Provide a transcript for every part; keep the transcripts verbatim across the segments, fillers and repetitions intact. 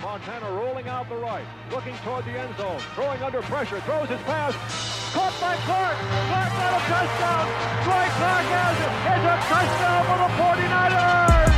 Montana rolling out the right, looking toward the end zone, throwing under pressure, throws his pass, caught by Clark. Clark got a touchdown. Dwight Clark has it. It's a touchdown for the forty-niners.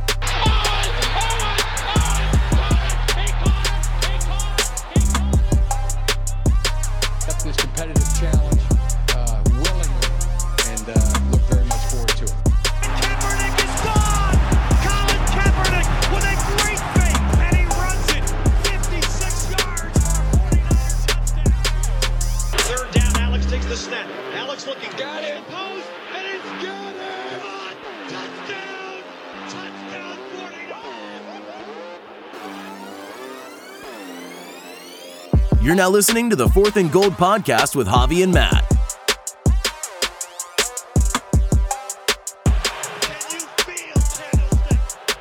Got this competitive challenge uh, willingly and uh, look very much forward to it. Kaepernick is gone. Colin Kaepernick with a great fake, and he runs it fifty-six yards for a forty-niners touchdown. Third down, Alex takes the snap. Alex looking, got it, post, and it's got it. Touchdown, touchdown, forty-niners. You're now listening to the Fourth and Gold podcast with Javi and Matt. Can you feel Candlestick?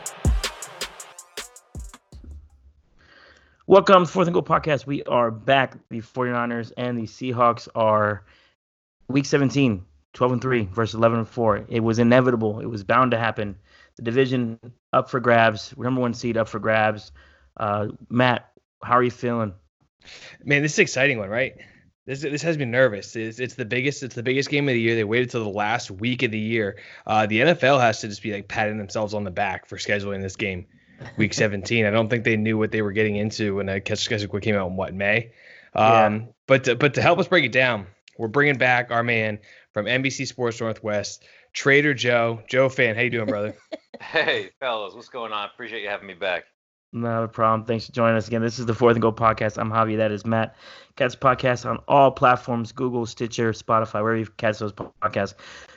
Welcome to Fourth and Goal podcast. We are back. The forty-niners and the Seahawks are week seventeen, twelve and three versus eleven and four. It was inevitable. It was bound to happen. The division up for grabs. Number one seed up for grabs. Uh, Matt, how are you feeling? Man, this is an exciting one, right? This this has me nervous. It's, it's the biggest. It's the biggest game of the year. They waited till the last week of the year. Uh, the N F L has to just be like patting themselves on the back for scheduling this game, week seventeen. I don't think they knew what they were getting into when the schedule came out in what May. Um, Yeah. But to, but to help us break it down, we're bringing back our man from N B C Sports Northwest, Trader Joe. Joe fan, how you doing, brother? Hey, fellas, what's going on? Appreciate you having me back. Not a problem. Thanks for joining us again. This is the Fourth and Goal podcast. I'm Javi. That is Matt. Catch the podcast on all platforms: Google, Stitcher, Spotify, wherever you catch those podcasts.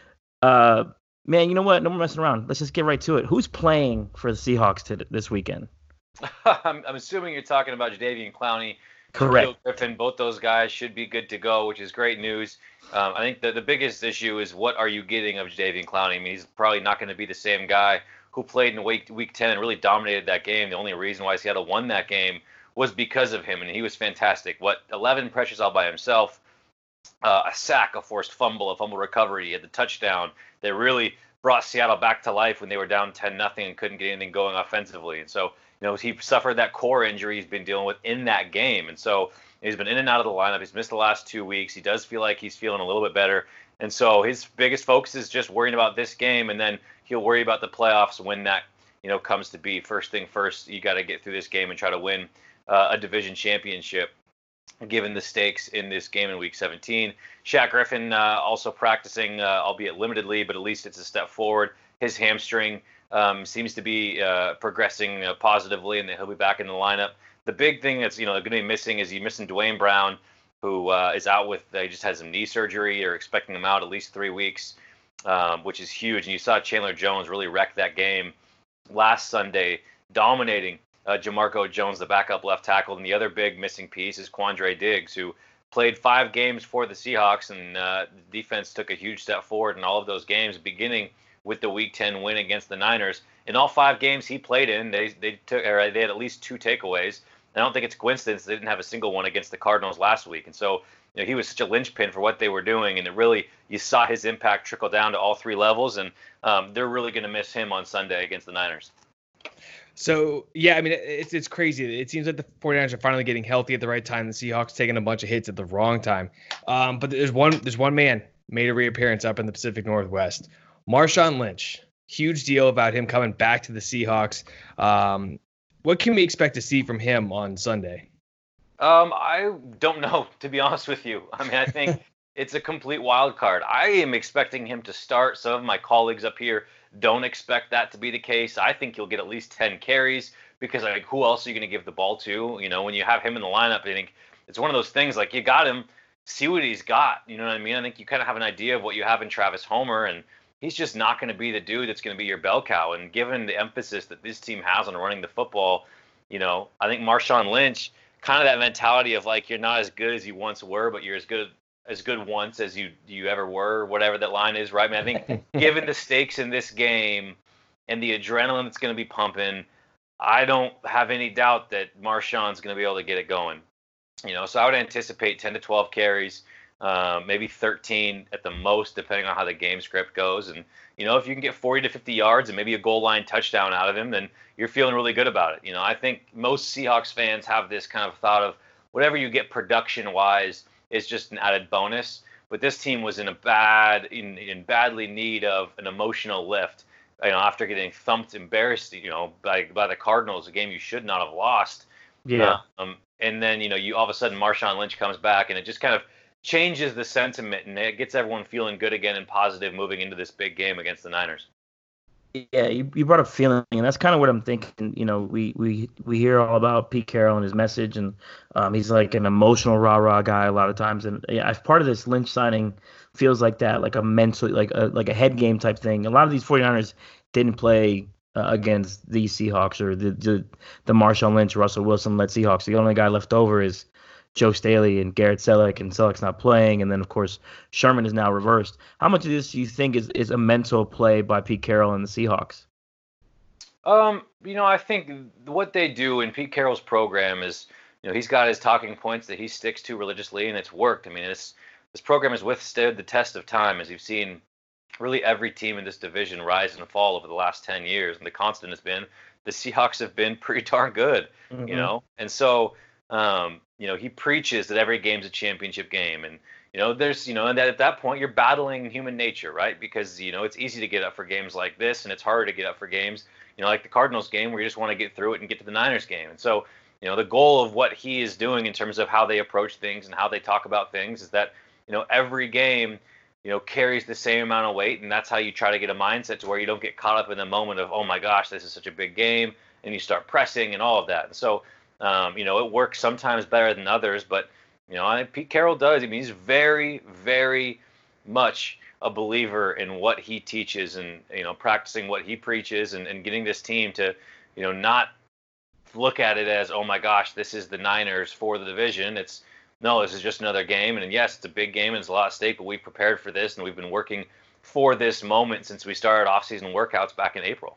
Uh, man, you know what? No more messing around. Let's just get right to it. Who's playing for the Seahawks to, this weekend? I'm, I'm assuming you're talking about Jadeveon Clowney, Correct. Shaquille Griffin. Both those guys should be good to go, which is great news. Um, I think the, the biggest issue is what are you getting of Jadeveon Clowney? I mean, he's probably not going to be the same guy who played in week week ten and really dominated that game. The only reason why Seattle won that game was because of him, and he was fantastic. What, eleven pressures all by himself, uh, a sack, a forced fumble, a fumble recovery. He had the touchdown that really brought Seattle back to life when they were down ten nothing and couldn't get anything going offensively. And so, you know, he suffered that core injury he's been dealing with in that game. And so he's been in and out of the lineup. He's missed the last two weeks. He does feel like he's feeling a little bit better. And so his biggest focus is just worrying about this game, and then he'll worry about the playoffs when that, you know, comes to be. First thing first, you got to get through this game and try to win uh, a division championship, given the stakes in this game in week seventeen. Shaq Griffin uh, also practicing, uh, albeit limitedly, but at least it's a step forward. His hamstring um, seems to be uh, progressing uh, positively, and he'll be back in the lineup. The big thing that's, you know, going to be missing is you're missing Dwayne Brown, who uh, is out with, uh, he just had some knee surgery. They're expecting him out at least three weeks, um, which is huge. And you saw Chandler Jones really wreck that game last Sunday, dominating uh, Jamarco Jones, the backup left tackle. And the other big missing piece is Quandre Diggs, who played five games for the Seahawks, and uh, the defense took a huge step forward in all of those games, beginning with the week ten win against the Niners. In all five games he played in, they they took or they had at least two takeaways. I don't think it's a coincidence they didn't have a single one against the Cardinals last week. And so, you know, he was such a linchpin for what they were doing, and it really, you saw his impact trickle down to all three levels, and um, they're really going to miss him on Sunday against the Niners. So, yeah, I mean, it's it's crazy. It seems like the forty-niners are finally getting healthy at the right time. The Seahawks taking a bunch of hits at the wrong time. Um, but there's one there's one man made a reappearance up in the Pacific Northwest. Marshawn Lynch. Huge deal about him coming back to the Seahawks. Um, what can we expect to see from him on Sunday? Um, I don't know, to be honest with you. I mean, I think it's a complete wild card. I am expecting him to start. Some of my colleagues up here don't expect that to be the case. I think he'll get at least ten carries because, like, who else are you going to give the ball to? You know, when you have him in the lineup, I think it's one of those things, like, you got him, see what he's got. You know what I mean? I think you kind of have an idea of what you have in Travis Homer, and he's just not going to be the dude that's going to be your bell cow. And given the emphasis that this team has on running the football, you know, I think Marshawn Lynch, kind of that mentality of, like, you're not as good as you once were, but you're as good as good once as you you ever were, whatever that line is, right? I mean, I think given the stakes in this game and the adrenaline that's going to be pumping, I don't have any doubt that Marshawn's going to be able to get it going. You know, so I would anticipate ten to twelve carries. uh, maybe thirteen at the most, depending on how the game script goes. And, you know, if you can get forty to fifty yards and maybe a goal line touchdown out of him, then you're feeling really good about it. You know, I think most Seahawks fans have this kind of thought of whatever you get production-wise is just an added bonus. But this team was in a bad, in, in badly need of an emotional lift. You know, after getting thumped, embarrassed, you know, by by the Cardinals, a game you should not have lost. Yeah. Um, and then, you know, you all of a sudden Marshawn Lynch comes back, and it just kind of changes the sentiment, and it gets everyone feeling good again and positive moving into this big game against the Niners. Yeah, you, you brought up feeling, and that's kind of what I'm thinking. You know, we we we hear all about Pete Carroll and his message, and um, he's like an emotional rah-rah guy a lot of times. And yeah, as part of this Lynch signing feels like that, like a mentally, like a like a head game type thing. A lot of these 49ers didn't play uh, against the Seahawks or the the, the Marshawn Lynch, Russell Wilson-led Seahawks. The only guy left over is Joe Staley and Garrett Selleck, and Selleck's not playing, and then of course Sherman is now reversed. How much of this do you think is, is a mental play by Pete Carroll and the Seahawks? Um, you know, I think what they do in Pete Carroll's program is, you know, he's got his talking points that he sticks to religiously, and it's worked. I mean, this this program has withstood the test of time, as you've seen really every team in this division rise and fall over the last ten years, and the constant has been the Seahawks have been pretty darn good, mm-hmm. you know, and so. Um, you know, he preaches that every game's a championship game, and you know, there's, you know, and that at that point you're battling human nature, right? Because you know it's easy to get up for games like this, and it's harder to get up for games, you know, like the Cardinals game where you just want to get through it and get to the Niners game. And so, you know, the goal of what he is doing in terms of how they approach things and how they talk about things is that, you know, every game, you know, carries the same amount of weight, and that's how you try to get a mindset to where you don't get caught up in the moment of, oh my gosh, this is such a big game, and you start pressing and all of that. And so. Um, you know, it works sometimes better than others, but, you know, I think Pete Carroll does. I mean, he's very, very much a believer in what he teaches and, you know, practicing what he preaches and, and getting this team to, you know, not look at it as, oh, my gosh, this is the Niners for the division. It's, no, this is just another game. And, yes, it's a big game and it's a lot at stake, but we've prepared for this and we've been working for this moment since we started off-season workouts back in April.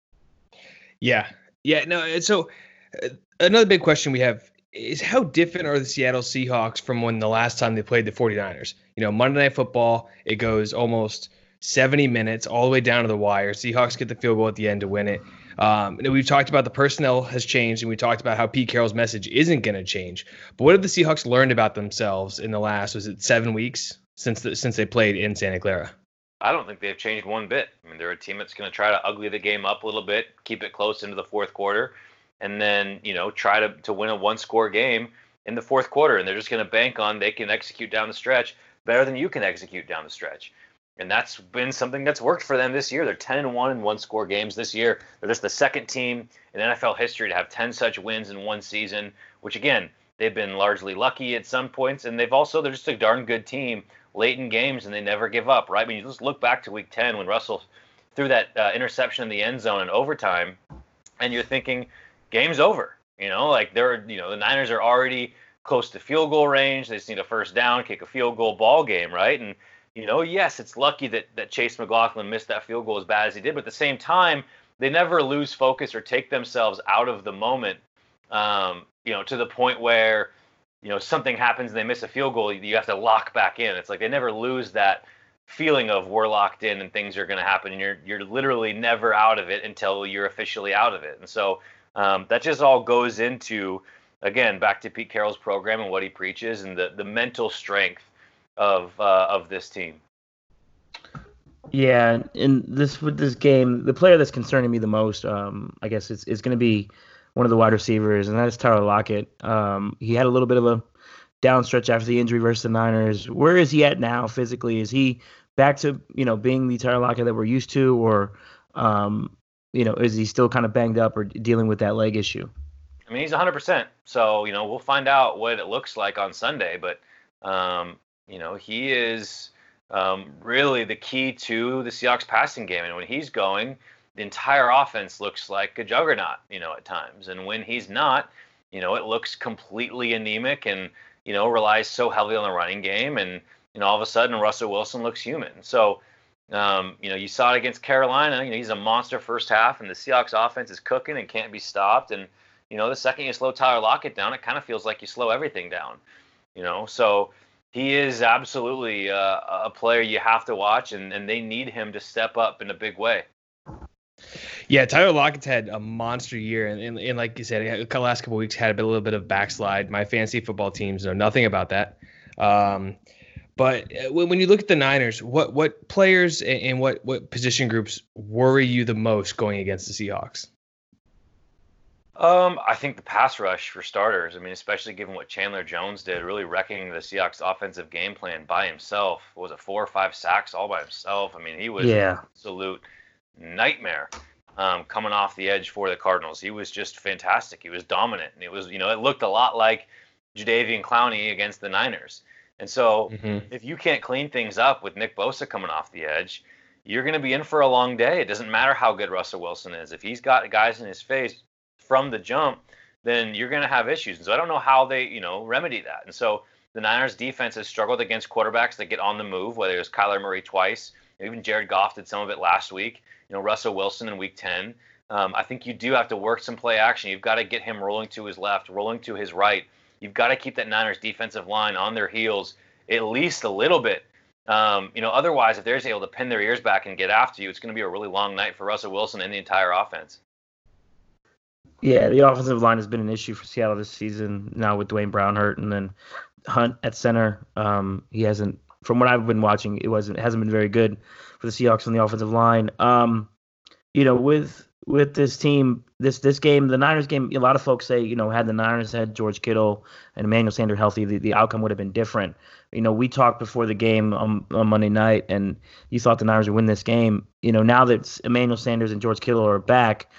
Yeah. Yeah. No, so uh, another big question we have is how different are the Seattle Seahawks from when the last time they played the 49ers? You know, Monday Night Football, it goes almost seventy minutes all the way down to the wire. Seahawks get the field goal at the end to win it. Um, and we've talked about the personnel has changed, and we talked about how Pete Carroll's message isn't going to change. But what have the Seahawks learned about themselves in the last, was it seven weeks since the, since they played in Santa Clara? I don't think they've changed one bit. I mean, they're a team that's going to try to ugly the game up a little bit, keep it close into the fourth quarter, and then, you know, try to, to win a one-score game in the fourth quarter. And they're just going to bank on they can execute down the stretch better than you can execute down the stretch. And that's been something that's worked for them this year. They're ten and one in one-score games this year. They're just the second team in N F L history to have ten such wins in one season, which, again, they've been largely lucky at some points. And they've also, they're just a darn good team late in games, and they never give up, right? I mean, you just look back to week ten when Russell threw that uh, interception in the end zone in overtime, and you're thinking, game's over. You know, like they're, you know, the Niners are already close to field goal range. They just need a first down, kick a field goal, ball game, right? And, you know, yes, it's lucky that, that Chase McLaughlin missed that field goal as bad as he did, but at the same time, they never lose focus or take themselves out of the moment, um, you know, to the point where, you know, something happens and they miss a field goal, you have to lock back in. It's like they never lose that feeling of we're locked in and things are going to happen, and you're you're literally never out of it until you're officially out of it. And so um, that just all goes into, again, back to Pete Carroll's program and what he preaches and the, the mental strength of uh, of this team. Yeah, and this with this game, the player that's concerning me the most, um, I guess, is, is going to be one of the wide receivers, and that is Tyler Lockett. Um, he had a little bit of a down stretch after the injury versus the Niners. Where is he at now physically? Is he back to, you know, being the Tyler Lockett that we're used to, or, um, you know, is he still kind of banged up or dealing with that leg issue? I mean, he's one hundred percent. So, you know, we'll find out what it looks like on Sunday. But, um, you know, he is um, really the key to the Seahawks passing game. And when he's going, the entire offense looks like a juggernaut, you know, at times. And when he's not, you know, it looks completely anemic and, you know, relies so heavily on the running game. And, you know, all of a sudden Russell Wilson looks human. So, um, you know, you saw it against Carolina. You know, he's a monster first half, and the Seahawks offense is cooking and can't be stopped. And, you know, the second you slow Tyler Lockett down, it kind of feels like you slow everything down, you know. So, He is absolutely uh, a player you have to watch, and, and they need him to step up in a big way. Yeah, Tyler Lockett's had a monster year, and, and, and like you said, the last couple of weeks had a little bit of backslide. My fantasy football teams know nothing about that. Um, but when, when you look at the Niners, what what players and, and what what position groups worry you the most going against the Seahawks? Um, I think the pass rush for starters. I mean, especially given what Chandler Jones did, really wrecking the Seahawks offensive game plan by himself. What was it, four or five sacks all by himself? I mean, he was Yeah. an absolute nightmare um, coming off the edge for the Cardinals. He was just fantastic. He was dominant. And it was, you know, it looked a lot like Jadeveon Clowney against the Niners. And so Mm-hmm. if you can't clean things up with Nick Bosa coming off the edge, you're going to be in for a long day. It doesn't matter how good Russell Wilson is. If he's got guys in his face from the jump, then you're going to have issues. And so I don't know how they, you know, remedy that. And so the Niners defense has struggled against quarterbacks that get on the move, whether it was Kyler Murray twice, even Jared Goff did some of it last week, you know, Russell Wilson in week ten. Um, I think you do have to work some play action. You've got to get him rolling to his left, rolling to his right. You've got to keep that Niners defensive line on their heels at least a little bit. Um, you know, otherwise, if they're just able to pin their ears back and get after you, it's going to be a really long night for Russell Wilson and the entire offense. Yeah, the offensive line has been an issue for Seattle this season. Now with Dwayne Brown hurt, and then Hunt at center, um, he hasn't. From what I've been watching, it wasn't it hasn't been very good for the Seahawks on the offensive line. Um, you know, with with this team, this this game, the Niners game, a lot of folks say, you know, had the Niners had George Kittle and Emmanuel Sanders healthy, the, the outcome would have been different. You know, we talked before the game on, on Monday night, and you thought the Niners would win this game. You know, now that Emmanuel Sanders and George Kittle are back,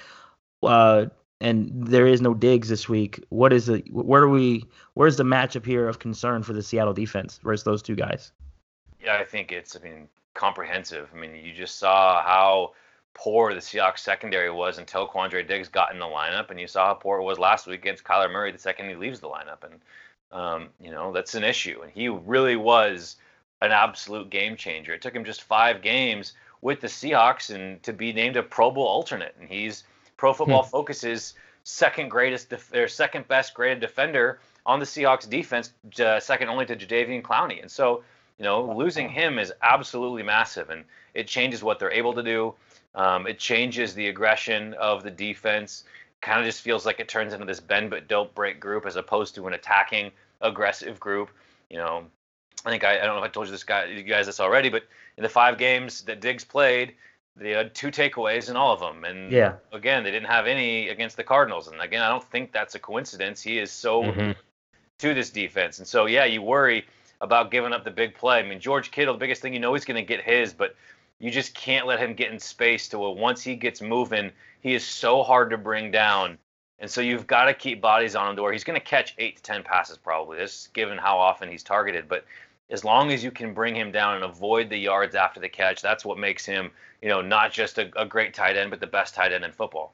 uh, and there is no Diggs this week, what is the where are we? Where's the matchup here of concern for the Seattle defense versus those two guys? Yeah, I think it's, I mean, comprehensive. I mean, you just saw how poor the Seahawks secondary was until Quandre Diggs got in the lineup, and you saw how poor it was last week against Kyler Murray the second he leaves the lineup. And, um, you know, that's an issue. And he really was an absolute game changer. It took him just five games with the Seahawks and to be named a Pro Bowl alternate. And he's Pro Football Focus's second greatest, def- their second best graded defender on the Seahawks defense, uh, second only to Jadeveon Clowney. And so, you know, losing him is absolutely massive, and it changes what they're able to do. Um, it changes the aggression of the defense. Kind of just feels like it turns into this bend but don't break group as opposed to an attacking, aggressive group. You know, I think I, I don't know if I told you this guy, you guys this already, but in the five games that Diggs played, they had two takeaways in all of them. And Yeah. again, they didn't have any against the Cardinals. And again, I don't think that's a coincidence. He is so Mm-hmm. to this defense. And so, yeah, you worry about giving up the big play. I mean, George Kittle, the biggest thing, you know he's going to get his, but you just can't let him get in space to where once he gets moving, he is so hard to bring down. And so you've got to keep bodies on him to where he's going to catch eight to ten passes probably, just given how often he's targeted. But as long as you can bring him down and avoid the yards after the catch, that's what makes him, you know, not just a, a great tight end, but the best tight end in football.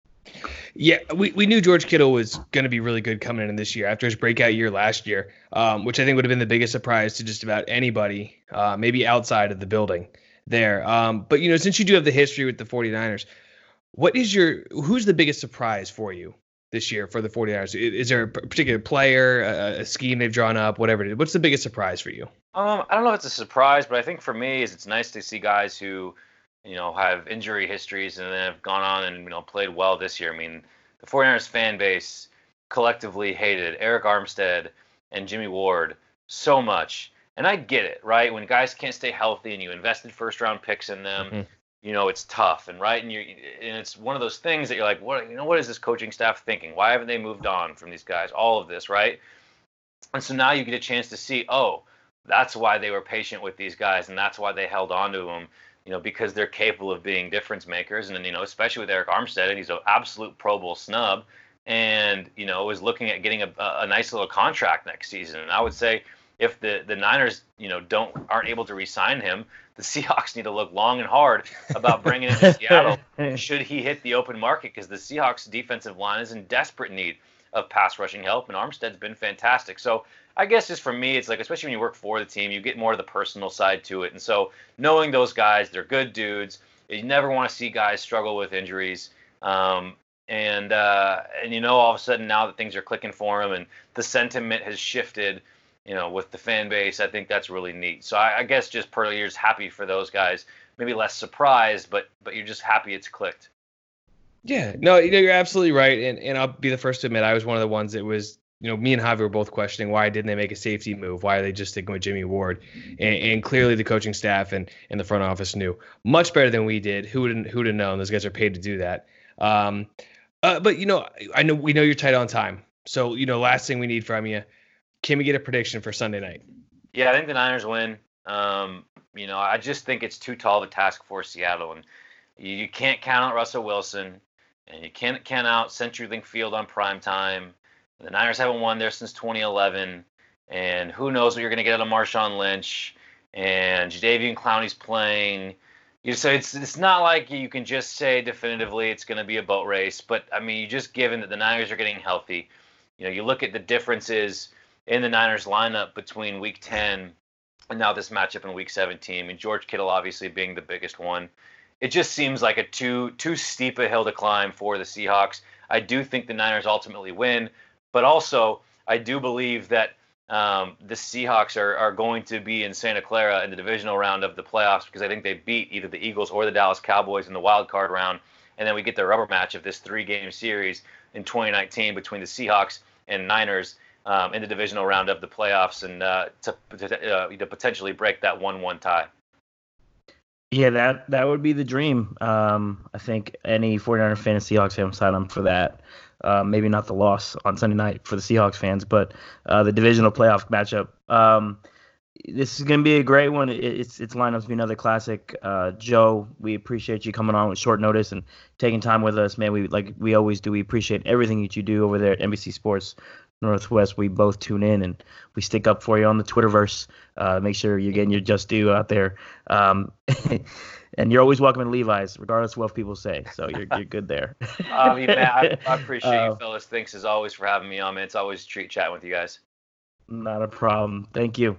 Yeah, we, we knew George Kittle was going to be really good coming in this year after his breakout year last year, um, which I think would have been the biggest surprise to just about anybody, uh, maybe outside of the building there. Um, but, you know, since you do have the history with the 49ers, what is your who's the biggest surprise for you this year for the 49ers? Is there a particular player, a, a scheme they've drawn up, whatever it is? What's the biggest surprise for you? Um, I don't know if it's a surprise, but I think for me is it's nice to see guys who, you know, have injury histories and then have gone on and, you know, played well this year. I mean, the 49ers fan base collectively hated Eric Armstead and Jimmy Ward so much. And I get it, right? When guys can't stay healthy and you invested first round picks in them, mm-hmm. you know, it's tough. And right. And you and it's one of those things that you're like, what, you know, what is this coaching staff thinking? Why haven't they moved on from these guys? All of this, right? And so now you get a chance to see, oh, that's why they were patient with these guys. And that's why they held on to them. You know, because they're capable of being difference makers. And then, you know, especially with Eric Armstead, and he's an absolute Pro Bowl snub and, you know, is looking at getting a, a nice little contract next season. And I would say if the, the Niners, you know, don't aren't able to re-sign him, the Seahawks need to look long and hard about bringing him to Seattle should he hit the open market, because the Seahawks defensive line is in desperate need of pass rushing help, and Armstead's been fantastic. So I guess just for me, it's like, especially when you work for the team, you get more of the personal side to it. And so knowing those guys, they're good dudes. You never want to see guys struggle with injuries. Um, and, uh, and, you know, all of a sudden now that things are clicking for them and the sentiment has shifted, you know, with the fan base. I think that's really neat. So I, I guess just per you're just happy for those guys. Maybe less surprised, but but you're just happy it's clicked. Yeah, no, you know, you're absolutely right, and and I'll be the first to admit I was one of the ones that was, you know, me and Javi were both questioning why didn't they make a safety move? Why are they just sticking with Jimmy Ward? And, and clearly the coaching staff and, and the front office knew much better than we did. Who would who'd have known? Those guys are paid to do that. Um, uh, but you know, I know we know you're tight on time. So you know, last thing we need from you, can we get a prediction for Sunday night? Yeah, I think the Niners win. Um, you know, I just think it's too tall of a task for Seattle, and you, you can't count out Russell Wilson, and you can't count out CenturyLink Field on prime time. The Niners haven't won there since twenty eleven, and who knows what you're going to get out of Marshawn Lynch, and Jadeveon Clowney's playing. You so it's it's not like you can just say definitively it's going to be a boat race, but I mean, you just given that the Niners are getting healthy, you know, you look at the differences in the Niners lineup between Week ten and now this matchup in Week seventeen. I mean, George Kittle obviously being the biggest one. It just seems like a too too steep a hill to climb for the Seahawks. I do think the Niners ultimately win. But also, I do believe that um, the Seahawks are, are going to be in Santa Clara in the divisional round of the playoffs because I think they beat either the Eagles or the Dallas Cowboys in the wild card round. And then we get the rubber match of this three-game series in twenty nineteen between the Seahawks and Niners um, in the divisional round of the playoffs and uh, to, to, uh, to potentially break that one one tie. Yeah, that, that would be the dream. Um, I think any 49er fan and Seahawks fan would sign up for that. Uh, maybe not the loss on Sunday night for the Seahawks fans, but uh, the divisional playoff matchup. Um, this is going to be a great one. It, it's it's lined up to be another classic. Uh, Joe, we appreciate you coming on with short notice and taking time with us, man. We like we always do. We appreciate everything that you do over there at N B C Sports Northwest. We both tune in and we stick up for you on the Twitterverse. Uh, make sure you're getting your just due out there. Um, And you're always welcome in Levi's, regardless of what people say. So you're you're good there. I mean, man, I, I appreciate uh, you, fellas. Thanks as always for having me on, man. It's always a treat chatting with you guys. Not a problem. Thank you.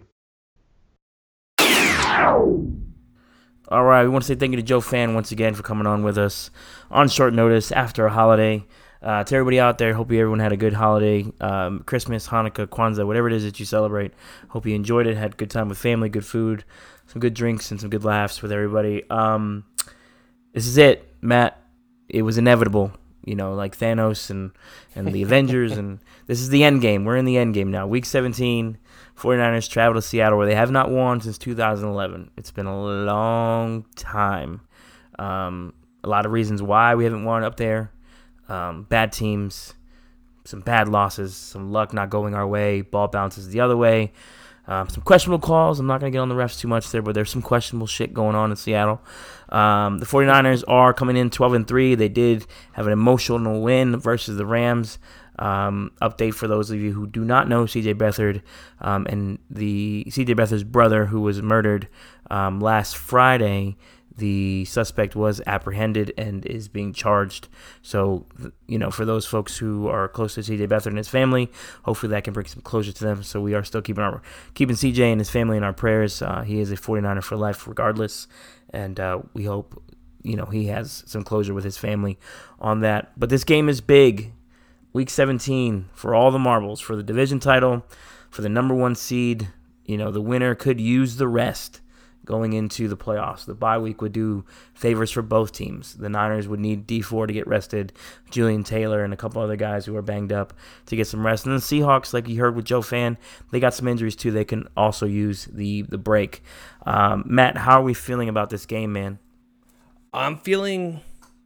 All right, we want to say thank you to Joe Fan once again for coming on with us on short notice after a holiday. Uh, to everybody out there, hope you everyone had a good holiday, um, Christmas, Hanukkah, Kwanzaa, whatever it is that you celebrate. Hope you enjoyed it, had a good time with family, good food, some good drinks, and some good laughs with everybody. Um, this is it, Matt. It was inevitable, you know, like Thanos and, and the Avengers, and this is the end game. We're in the end game now. Week seventeen, 49ers travel to Seattle, where they have not won since two thousand eleven. It's been a long time. Um, a lot of reasons why we haven't won up there. Um, bad teams, some bad losses, some luck not going our way, ball bounces the other way, um, some questionable calls. I'm not going to get on the refs too much there, but there's some questionable shit going on in Seattle. Um, the 49ers are coming in twelve and three. They did have an emotional win versus the Rams. Um, update for those of you who do not know C J Beathard um, and the C J Beathard's brother who was murdered um, last Friday. The suspect was apprehended and is being charged. So, you know, for those folks who are close to C J Beathard and his family, hopefully that can bring some closure to them. So we are still keeping our keeping C J and his family in our prayers. Uh, he is a 49er for life regardless. And uh, we hope, you know, he has some closure with his family on that. But this game is big. Week seventeen for all the marbles, for the division title, for the number one seed. You know, the winner could use the rest going into the playoffs. The bye week would do favors for both teams. The Niners would need D four to get rested, Julian Taylor and a couple other guys who are banged up to get some rest. And the Seahawks, like you heard with Joe Fan, they got some injuries too. They can also use the, the break. Um, Matt, how are we feeling about this game, man? I'm feeling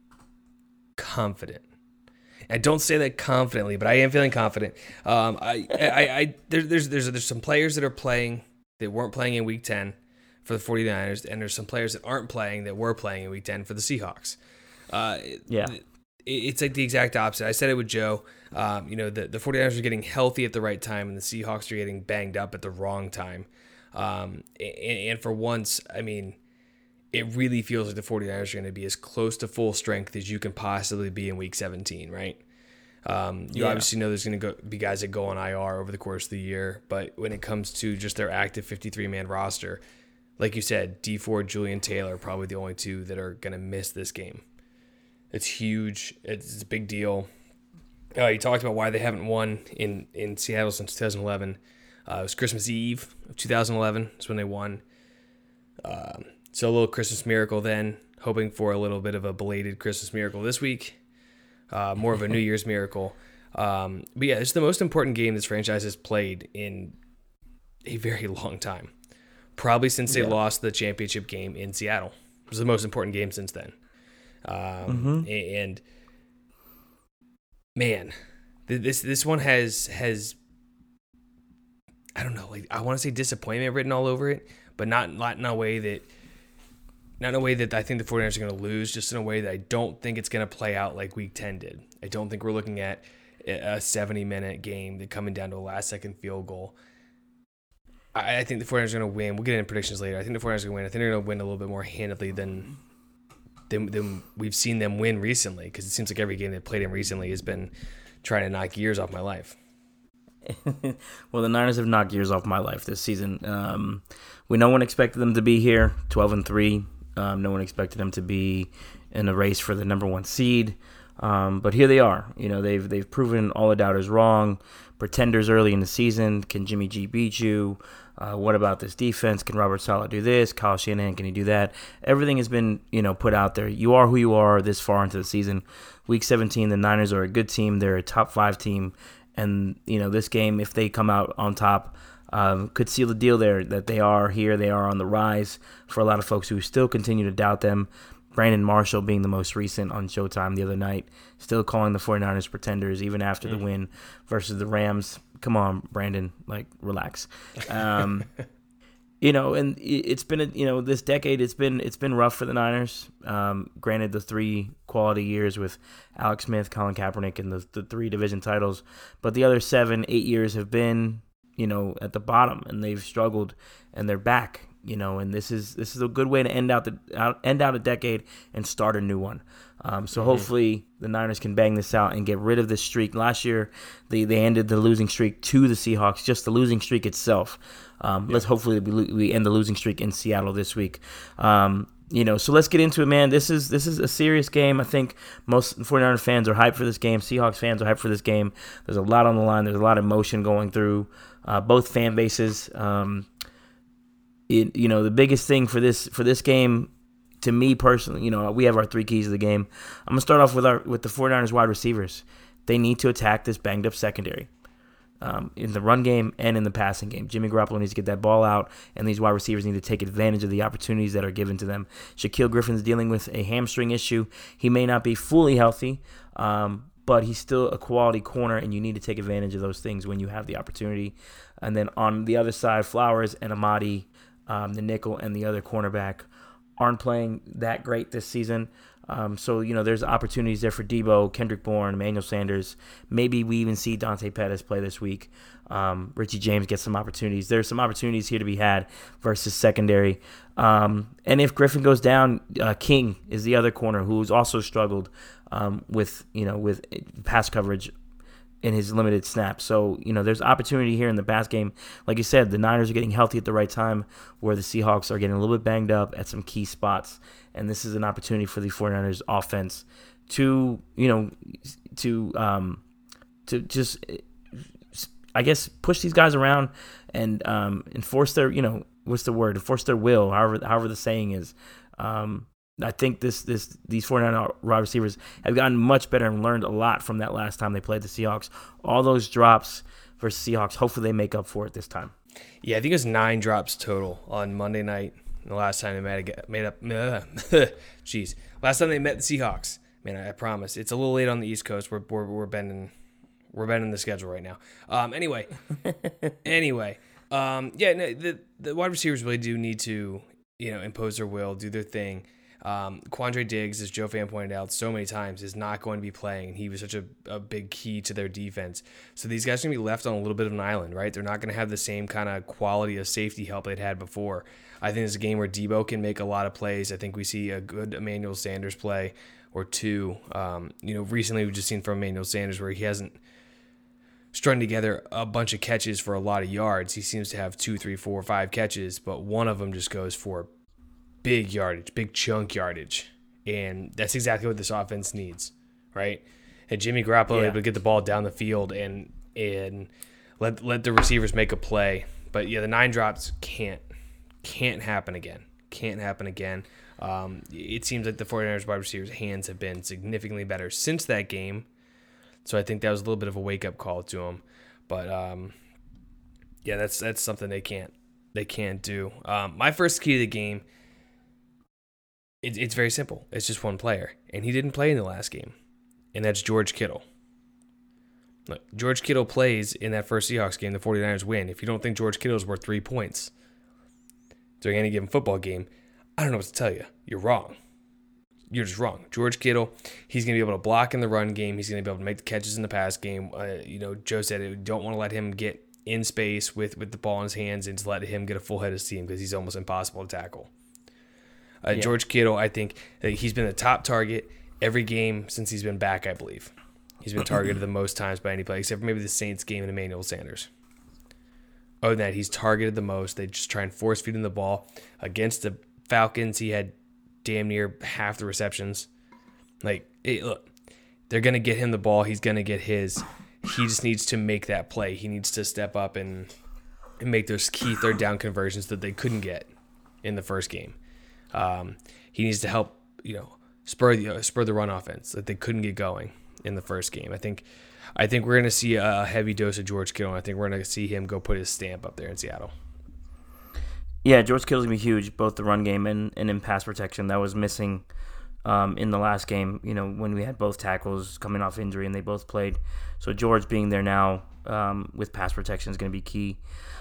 confident. I don't say that confidently, but I am feeling confident. Um, I, I, I, there, there's, there's, there's some players that are playing that weren't playing in Week ten for the 49ers, and there's some players that aren't playing that were playing in Week ten for the Seahawks. Uh, yeah. It, it's like the exact opposite. I said it with Joe. Um, you know, the, the 49ers are getting healthy at the right time, and the Seahawks are getting banged up at the wrong time. Um, and, and for once, I mean, it really feels like the 49ers are going to be as close to full strength as you can possibly be in Week seventeen, right? Um, you yeah. obviously know there's going to be guys that go on I R over the course of the year, but when it comes to just their active fifty-three man roster, like you said, D four, Julian Taylor are probably the only two that are going to miss this game. It's huge. It's a big deal. Uh, you talked about why they haven't won in, in Seattle since two thousand eleven. Uh, it was Christmas Eve of two thousand eleven. That's when they won. Um, so a little Christmas miracle then, hoping for a little bit of a belated Christmas miracle this week. Uh, more of a New Year's miracle. Um, but yeah, it's the most important game this franchise has played in a very long time. Probably since they Yeah. lost the championship game in Seattle. It was the most important game since then. Um, Mm-hmm. And man, th- this this one has has I don't know, like I want to say disappointment written all over it, but not not in a way that not in a way that I think the 49ers are going to lose, just in a way that I don't think it's going to play out like Week ten did. I don't think we're looking at a seventy-minute game that coming down to a last-second field goal. I, I think the 49ers are going to win. We'll get into predictions later. I think the 49ers are going to win. I think they're going to win a little bit more handedly than than, than we've seen them win recently, because it seems like every game they've played in recently has been trying to knock years off my life. Well, the Niners have knocked years off my life this season. Um, we no one expected them to be here, twelve and three. Um, no one expected them to be in a race for the number one seed. Um, but here they are. You know, they've they've proven all the doubters wrong. Pretenders early in the season. Can Jimmy G beat you? Uh, what about this defense? Can Robert Saleh do this? Kyle Shanahan, can he do that? Everything has been, you know, put out there. You are who you are this far into the season. Week seventeen, the Niners are a good team. They're a top five team. And, you know, this game, if they come out on top, um, could seal the deal there that they are here. They are on the rise for a lot of folks who still continue to doubt them. Brandon Marshall being the most recent on Showtime the other night, still calling the 49ers pretenders even after the win versus the Rams. Come on, Brandon, like, relax. Um, you know, and it's been, a, you know, this decade, it's been it's been rough for the Niners. Um, granted, the three quality years with Alex Smith, Colin Kaepernick, and the, the three division titles. But the other seven, eight years have been, you know, at the bottom, and they've struggled, and they're back. You know, and this is this is a good way to end out the out, end out a decade and start a new one. Um, so mm-hmm. hopefully the Niners can bang this out and get rid of this streak. Last year, they, they ended the losing streak to the Seahawks, just the losing streak itself. Um, yeah. Let's hopefully we, we end the losing streak in Seattle this week. Um, you know, so let's get into it, man. This is this is a serious game. I think most 49ers fans are hyped for this game. Seahawks fans are hyped for this game. There's a lot on the line. There's a lot of emotion going through uh, both fan bases. Um, It, you know, the biggest thing for this for this game, to me personally, you know, we have our three keys of the game. I'm gonna start off with our with the 49ers wide receivers. They need to attack this banged up secondary um, in the run game and in the passing game. Jimmy Garoppolo needs to get that ball out, and these wide receivers need to take advantage of the opportunities that are given to them. Shaquille Griffin's dealing with a hamstring issue. He may not be fully healthy, um, but he's still a quality corner, and you need to take advantage of those things when you have the opportunity. And then on the other side, Flowers and Amadi, Um, the nickel and the other cornerback, aren't playing that great this season. Um, so, you know, there's opportunities there for Debo, Kendrick Bourne, Emmanuel Sanders. Maybe we even see Dante Pettis play this week. Um, Richie James gets some opportunities. There's some opportunities here to be had versus secondary. Um, and if Griffin goes down, uh, King is the other corner who's also struggled um, with, you know, with pass coverage in his limited snaps. So, you know, there's opportunity here in the pass game. Like you said, the Niners are getting healthy at the right time, where the Seahawks are getting a little bit banged up at some key spots. And this is an opportunity for the 49ers offense to, you know, to um, to just, I guess, push these guys around and um, enforce their, you know, what's the word? Enforce their will, however, however the saying is. Um, I think this this these 49er wide receivers have gotten much better and learned a lot from that last time they played the Seahawks. All those drops versus Seahawks, hopefully they make up for it this time. Yeah, I think it was nine drops total on Monday night. The last time they made, made up, jeez, last time they met the Seahawks. Man, I, I promise it's a little late on the East Coast. We're we're, we're bending we're bending the schedule right now. Um, anyway, anyway, um, yeah, no, the the wide receivers really do need to, you know, impose their will, do their thing. Um, Quandre Diggs, as Joe Fan pointed out so many times, is not going to be playing, and he was such a, a big key to their defense. So these guys are going to be left on a little bit of an island, right? They're not going to have the same kind of quality of safety help they'd had before. I think it's a game where Debo can make a lot of plays. I think we see a good Emmanuel Sanders play or two. Um, you know, recently we've just seen from Emmanuel Sanders where he hasn't strung together a bunch of catches for a lot of yards. He seems to have two, three, four, five catches, but one of them just goes for big yardage, big chunk yardage. And that's exactly what this offense needs, right? And Jimmy Garoppolo yeah. able to get the ball down the field and and let let the receivers make a play. But yeah, the nine drops can't can't happen again. Can't happen again. Um, it seems like the 49ers wide receivers' hands have been significantly better since that game. So I think that was a little bit of a wake-up call to them. But um, yeah, that's that's something they can't they can't do. Um, my first key to the game, it, it's very simple. It's just one player, and he didn't play in the last game, and that's George Kittle. Look, George Kittle plays in that first Seahawks game, the 49ers win. If you don't think George Kittle is worth three points during any given football game, I don't know what to tell you. You're wrong. You're just wrong. George Kittle, he's going to be able to block in the run game. He's going to be able to make the catches in the pass game. Uh, you know, Joe said you don't want to let him get in space with, with the ball in his hands and to let him get a full head of steam because he's almost impossible to tackle. Uh, yeah. George Kittle, I think uh, he's been the top target every game since he's been back, I believe. He's been targeted the most times by any player, except for maybe the Saints game and Emmanuel Sanders. Other than that, he's targeted the most. They just try and force feed him the ball. Against the Falcons, he had damn near half the receptions. Like, hey, look, they're going to get him the ball. He's going to get his. He just needs to make that play. He needs to step up and, and make those key third down conversions that they couldn't get in the first game. Um, he needs to help, you know, spur the uh, spur the run offense that they couldn't get going in the first game. I think I think we're going to see a heavy dose of George Kittle, and I think we're going to see him go put his stamp up there in Seattle. Yeah, George Kittle's going to be huge, both the run game and, and in pass protection. That was missing um, in the last game, you know, when we had both tackles coming off injury and they both played. So George being there now um, with pass protection is going to be key.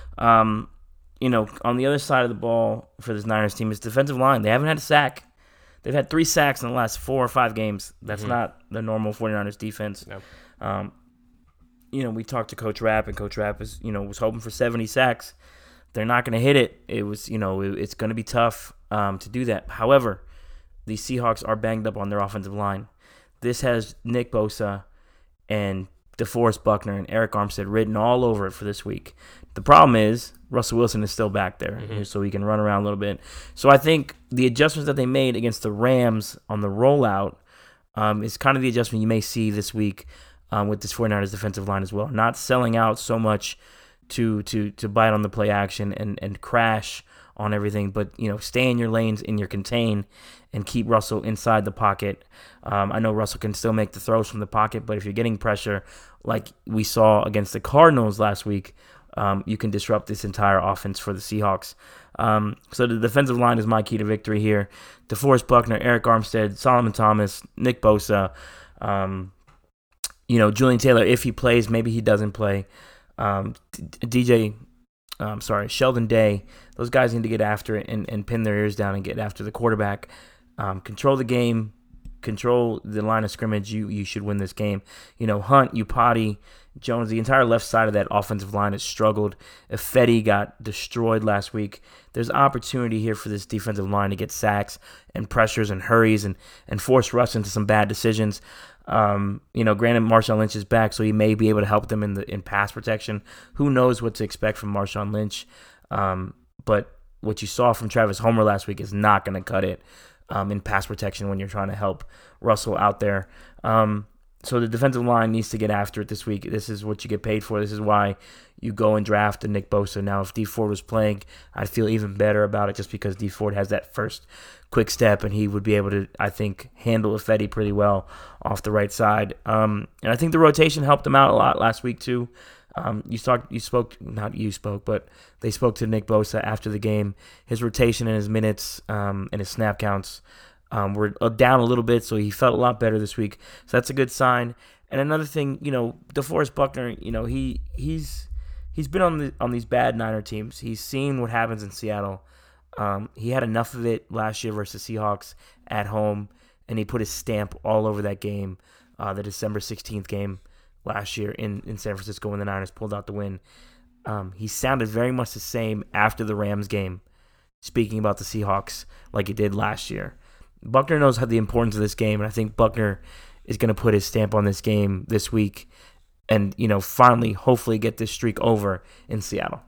Um, you know, on the other side of the ball for this Niners team is defensive line. They haven't had a sack. They've had three sacks in the last four or five games. That's mm-hmm. not the normal 49ers defense. No. Um, you know, we talked to Coach Rapp, and Coach Rapp is, you know, was hoping for seventy sacks. They're not going to hit it. It was, you know, it, it's going to be tough um, to do that. However, the Seahawks are banged up on their offensive line. This has Nick Bosa and DeForest Buckner and Eric Armstead written all over it for this week. The problem is Russell Wilson is still back there, mm-hmm. so he can run around a little bit. So I think the adjustments that they made against the Rams on the rollout um, is kind of the adjustment you may see this week um, with this 49ers defensive line as well. Not selling out so much to to to bite on the play action and, and crash on everything, but you know, stay in your lanes, in your contain, and keep Russell inside the pocket. Um, I know Russell can still make the throws from the pocket, but if you're getting pressure like we saw against the Cardinals last week, um, you can disrupt this entire offense for the Seahawks. Um, so the defensive line is my key to victory here. DeForest Buckner, Eric Armstead, Solomon Thomas, Nick Bosa, um, you know, Julian Taylor, if he plays, maybe he doesn't play. Um, D J, um, sorry, Sheldon Day, those guys need to get after it and, and pin their ears down and get after the quarterback. Um, control the game, control the line of scrimmage. You you should win this game. You know, Hunt, Upati, Jones, the entire left side of that offensive line has struggled. Ifedi got destroyed last week. There's opportunity here for this defensive line to get sacks and pressures and hurries and, and force Russ into some bad decisions. Um, you know, granted, Marshawn Lynch is back, so he may be able to help them in the in pass protection. Who knows what to expect from Marshawn Lynch? Um, but what you saw from Travis Homer last week is not going to cut it um, in pass protection when you're trying to help Russell out there. Um, so the defensive line needs to get after it this week. This is what you get paid for. This is why you go and draft a Nick Bosa. Now, if D Ford was playing, I'd feel even better about it just because D Ford has that first quick step, and he would be able to, I think, handle Ifedi pretty well off the right side. Um, and I think the rotation helped him out a lot last week too. Um, you talked, you spoke, not you spoke, but they spoke to Nick Bosa after the game. His rotation and his minutes um, and his snap counts um, were down a little bit, so he felt a lot better this week. So that's a good sign. And another thing, you know, DeForest Buckner, you know, he he's he's been on the on these bad Niner teams. He's seen what happens in Seattle. Um, he had enough of it last year versus Seahawks at home, and he put his stamp all over that game, uh, the December sixteenth game last year in, in San Francisco when the Niners pulled out the win. Um, he sounded very much the same after the Rams game, speaking about the Seahawks like he did last year. Buckner knows how the importance of this game, and I think Buckner is going to put his stamp on this game this week and, you know, finally, hopefully get this streak over in Seattle.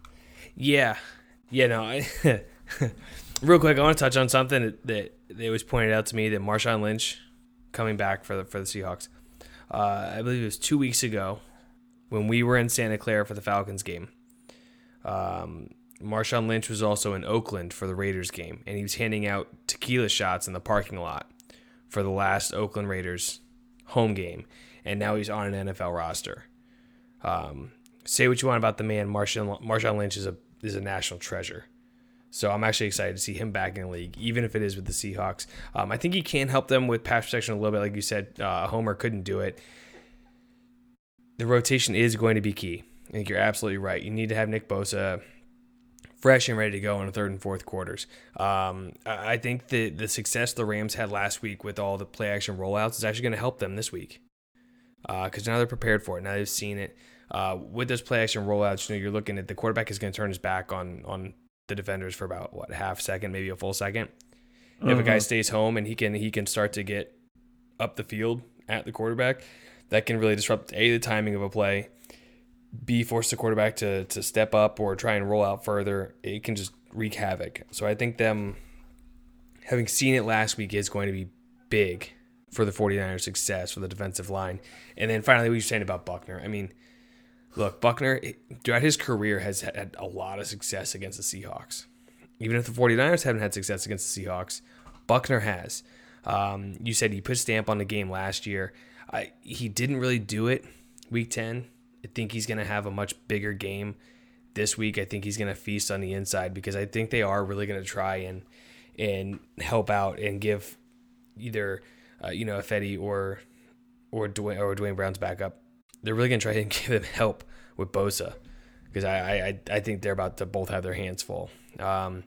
Yeah. Yeah, no, I, real quick, I want to touch on something that, that they was pointed out to me, that Marshawn Lynch coming back for the for the Seahawks. Uh, I believe it was two weeks ago. when we were in Santa Clara for the Falcons game, um, Marshawn Lynch was also in Oakland for the Raiders game, and he was handing out tequila shots in the parking lot for the last Oakland Raiders home game, and now he's on an N F L roster. Um, say what you want about the man, Marshawn, Marshawn Lynch is a is a national treasure. So I'm actually excited to see him back in the league, even if it is with the Seahawks. Um, I think he can help them with pass protection a little bit. Like you said, uh, Homer couldn't do it. The rotation is going to be key. I think you're absolutely right. You need to have Nick Bosa fresh and ready to go in the third and fourth quarters. Um, I think the, the success the Rams had last week with all the play-action rollouts is actually going to help them this week because uh, now they're prepared for it. Now they've seen it. Uh, with those play-action rollouts, you know, you're looking at the quarterback is going to turn his back on on the defenders for about what half second, maybe a full second. Mm-hmm. If a guy stays home and he can he can start to get up the field at the quarterback, that can really disrupt A, the timing of a play, B, force the quarterback to to step up or try and roll out further. It can just wreak havoc. So I think them having seen it last week is going to be big for the 49ers' success for the defensive line. And then finally, what you're saying about Buckner. I mean, look, Buckner, throughout his career, has had a lot of success against the Seahawks. Even if the 49ers haven't had success against the Seahawks, Buckner has. Um, you said he put a stamp on the game last year. I, he didn't really do it week ten. I think he's going to have a much bigger game this week. I think he's going to feast on the inside because I think they are really going to try and and help out and give either uh, you know Ifedi or or Dwayne, or Dwayne Brown's backup. They're really going to try and give him help with Bosa because I, I I think they're about to both have their hands full. Um,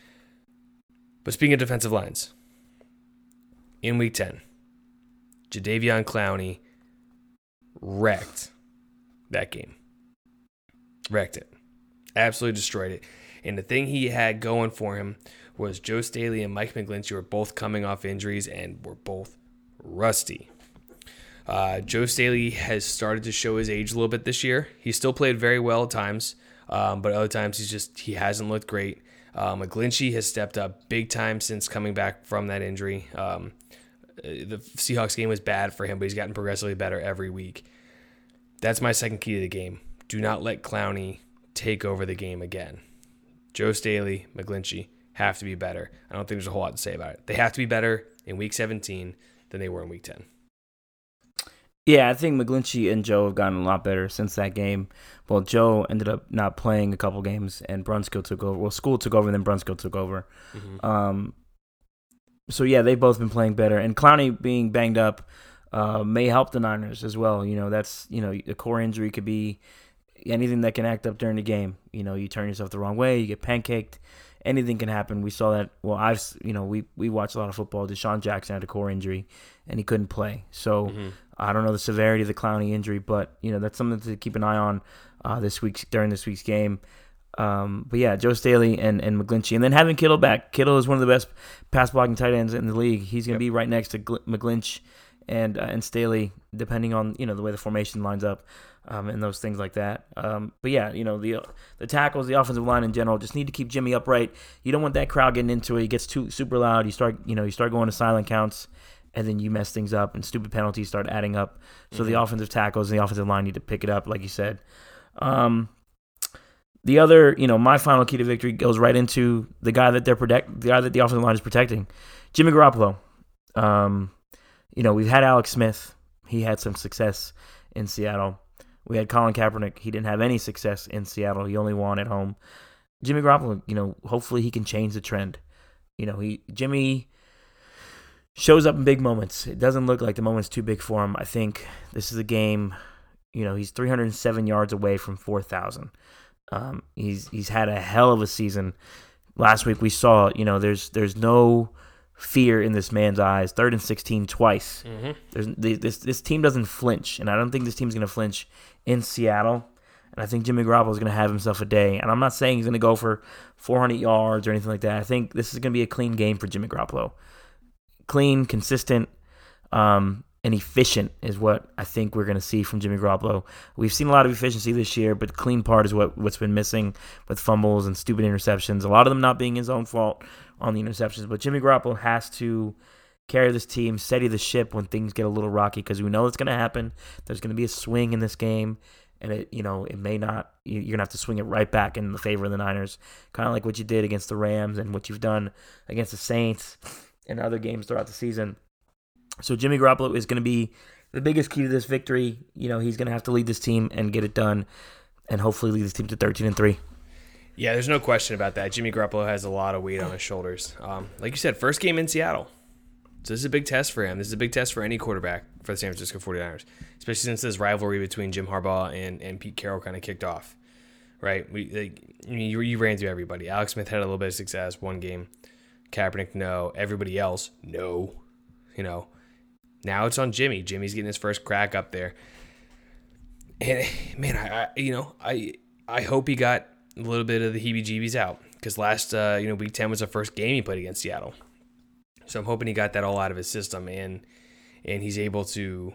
but speaking of defensive lines, in week ten, Jadeveon Clowney wrecked that game. Wrecked it. Absolutely destroyed it. And the thing he had going for him was Joe Staley and Mike McGlinchey were both coming off injuries and were both rusty. Uh, Joe Staley has started to show his age a little bit this year. He still played very well at times, um, but other times he's just he hasn't looked great. Uh, McGlinchey has stepped up big time since coming back from that injury. Um, the Seahawks game was bad for him, but he's gotten progressively better every week. That's my second key to the game. Do not let Clowney take over the game again. Joe Staley, McGlinchey have to be better. I don't think there's a whole lot to say about it. They have to be better in week seventeen than they were in week ten. Yeah, I think McGlinchey and Joe have gotten a lot better since that game. Well, Joe ended up not playing a couple games, and Brunskill took over. Well, School took over, and then Brunskill took over. Mm-hmm. Um, so, yeah, they've both been playing better. And Clowney being banged up uh, may help the Niners as well. You know, that's, you know, a core injury could be anything that can act up during the game. You know, you turn yourself the wrong way, you get pancaked. Anything can happen. We saw that. Well, I've, you know, we, we watched a lot of football. Deshaun Jackson had a core injury, and he couldn't play. So, mm-hmm. I don't know the severity of the Clowney injury, but, you know, that's something to keep an eye on uh, this week's during this week's game. Um, but, yeah, Joe Staley and, and McGlinchey. And then having Kittle back. Kittle is one of the best pass-blocking tight ends in the league. He's going to yep. be right next to Gl- McGlinch and uh, and Staley, depending on, you know, the way the formation lines up um, and those things like that. Um, but, yeah, you know, the the tackles, the offensive line in general, just need to keep Jimmy upright. You don't want that crowd getting into it. He gets too super loud. You start, you know, you start going to silent counts. And then you mess things up, and stupid penalties start adding up. So mm-hmm. the offensive tackles and the offensive line need to pick it up, like you said. Um, the other, you know, my final key to victory goes right into the guy that they're protect, the guy that the offensive line is protecting, Jimmy Garoppolo. Um, you know, we've had Alex Smith. He had some success in Seattle. We had Colin Kaepernick. He didn't have any success in Seattle. He only won at home. Jimmy Garoppolo, you know, hopefully he can change the trend. You know, he Jimmy shows up in big moments. It doesn't look like the moment's too big for him. I think this is a game, you know, he's three hundred seven yards away from four thousand. Um, he's he's had a hell of a season. Last week we saw, you know, there's there's no fear in this man's eyes. Third and sixteen twice. Mm-hmm. There's this this team doesn't flinch, and I don't think this team's going to flinch in Seattle. And I think Jimmy Garoppolo is going to have himself a day. And I'm not saying he's going to go for four hundred yards or anything like that. I think this is going to be a clean game for Jimmy Garoppolo. Clean, consistent, um, and efficient is what I think we're going to see from Jimmy Garoppolo. We've seen a lot of efficiency this year, but the clean part is what, what's been missing with fumbles and stupid interceptions. A lot of them not being his own fault on the interceptions. But Jimmy Garoppolo has to carry this team, steady the ship when things get a little rocky, because we know it's going to happen. There's going to be a swing in this game, and it you know it may not. You're gonna have to swing it right back in the favor of the Niners, kind of like what you did against the Rams and what you've done against the Saints and other games throughout the season. So Jimmy Garoppolo is going to be the biggest key to this victory. You know, he's going to have to lead this team and get it done, and hopefully lead this team to thirteen and three. Yeah, there's no question about that. Jimmy Garoppolo has a lot of weight on his shoulders. Um, like you said, first game in Seattle. So this is a big test for him. This is a big test for any quarterback for the San Francisco forty-niners, especially since this rivalry between Jim Harbaugh and, and Pete Carroll kind of kicked off, right? We like, you, you ran through everybody. Alex Smith had a little bit of success one game. Kaepernick, no. Everybody else, no. You know, now it's on Jimmy. Jimmy's getting his first crack up there. And, man, I, I you know, I I hope he got a little bit of the heebie-jeebies out, because last, uh, you know, week ten was the first game he played against Seattle. So I'm hoping he got that all out of his system, and and he's able to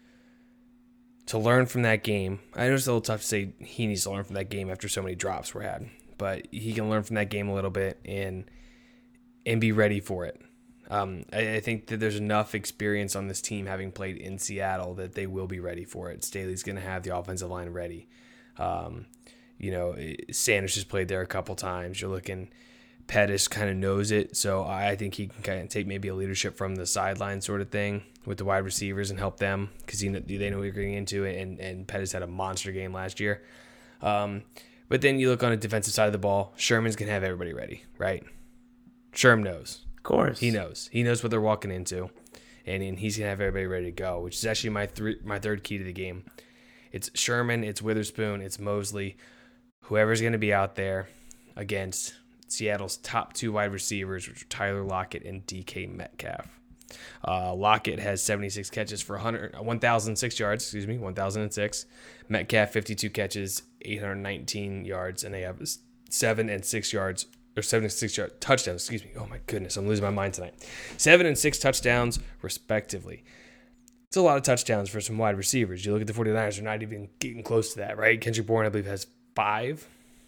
to learn from that game. I know it's a little tough to say he needs to learn from that game after so many drops were had, but he can learn from that game a little bit and and be ready for it. Um, I, I think that there's enough experience on this team having played in Seattle that they will be ready for it. Staley's going to have the offensive line ready. Um, you know, Sanders has played there a couple times. You're looking, Pettis kind of knows it, so I think he can kind of take maybe a leadership from the sideline sort of thing with the wide receivers and help them, because they know what you're getting into, and, and Pettis had a monster game last year. Um, but then you look on the defensive side of the ball, Sherman's going to have everybody ready, right? Sherm knows. Of course. He knows. He knows what they're walking into, and, and he's going to have everybody ready to go, which is actually my three, my third key to the game. It's Sherman, it's Witherspoon, it's Mosley, whoever's going to be out there against Seattle's top two wide receivers, which are Tyler Lockett and D K Metcalf. Uh, Lockett has seventy-six catches for one thousand six yards, excuse me, one thousand six. Metcalf, fifty-two catches, eight hundred nineteen yards, and they have seven and six yards, or seven and six yard touchdowns, excuse me. Oh my goodness, I'm losing my mind tonight. Seven and six touchdowns, respectively. It's a lot of touchdowns for some wide receivers. You look at the forty-niners, they're not even getting close to that, right? Kendrick Bourne, I believe, has five.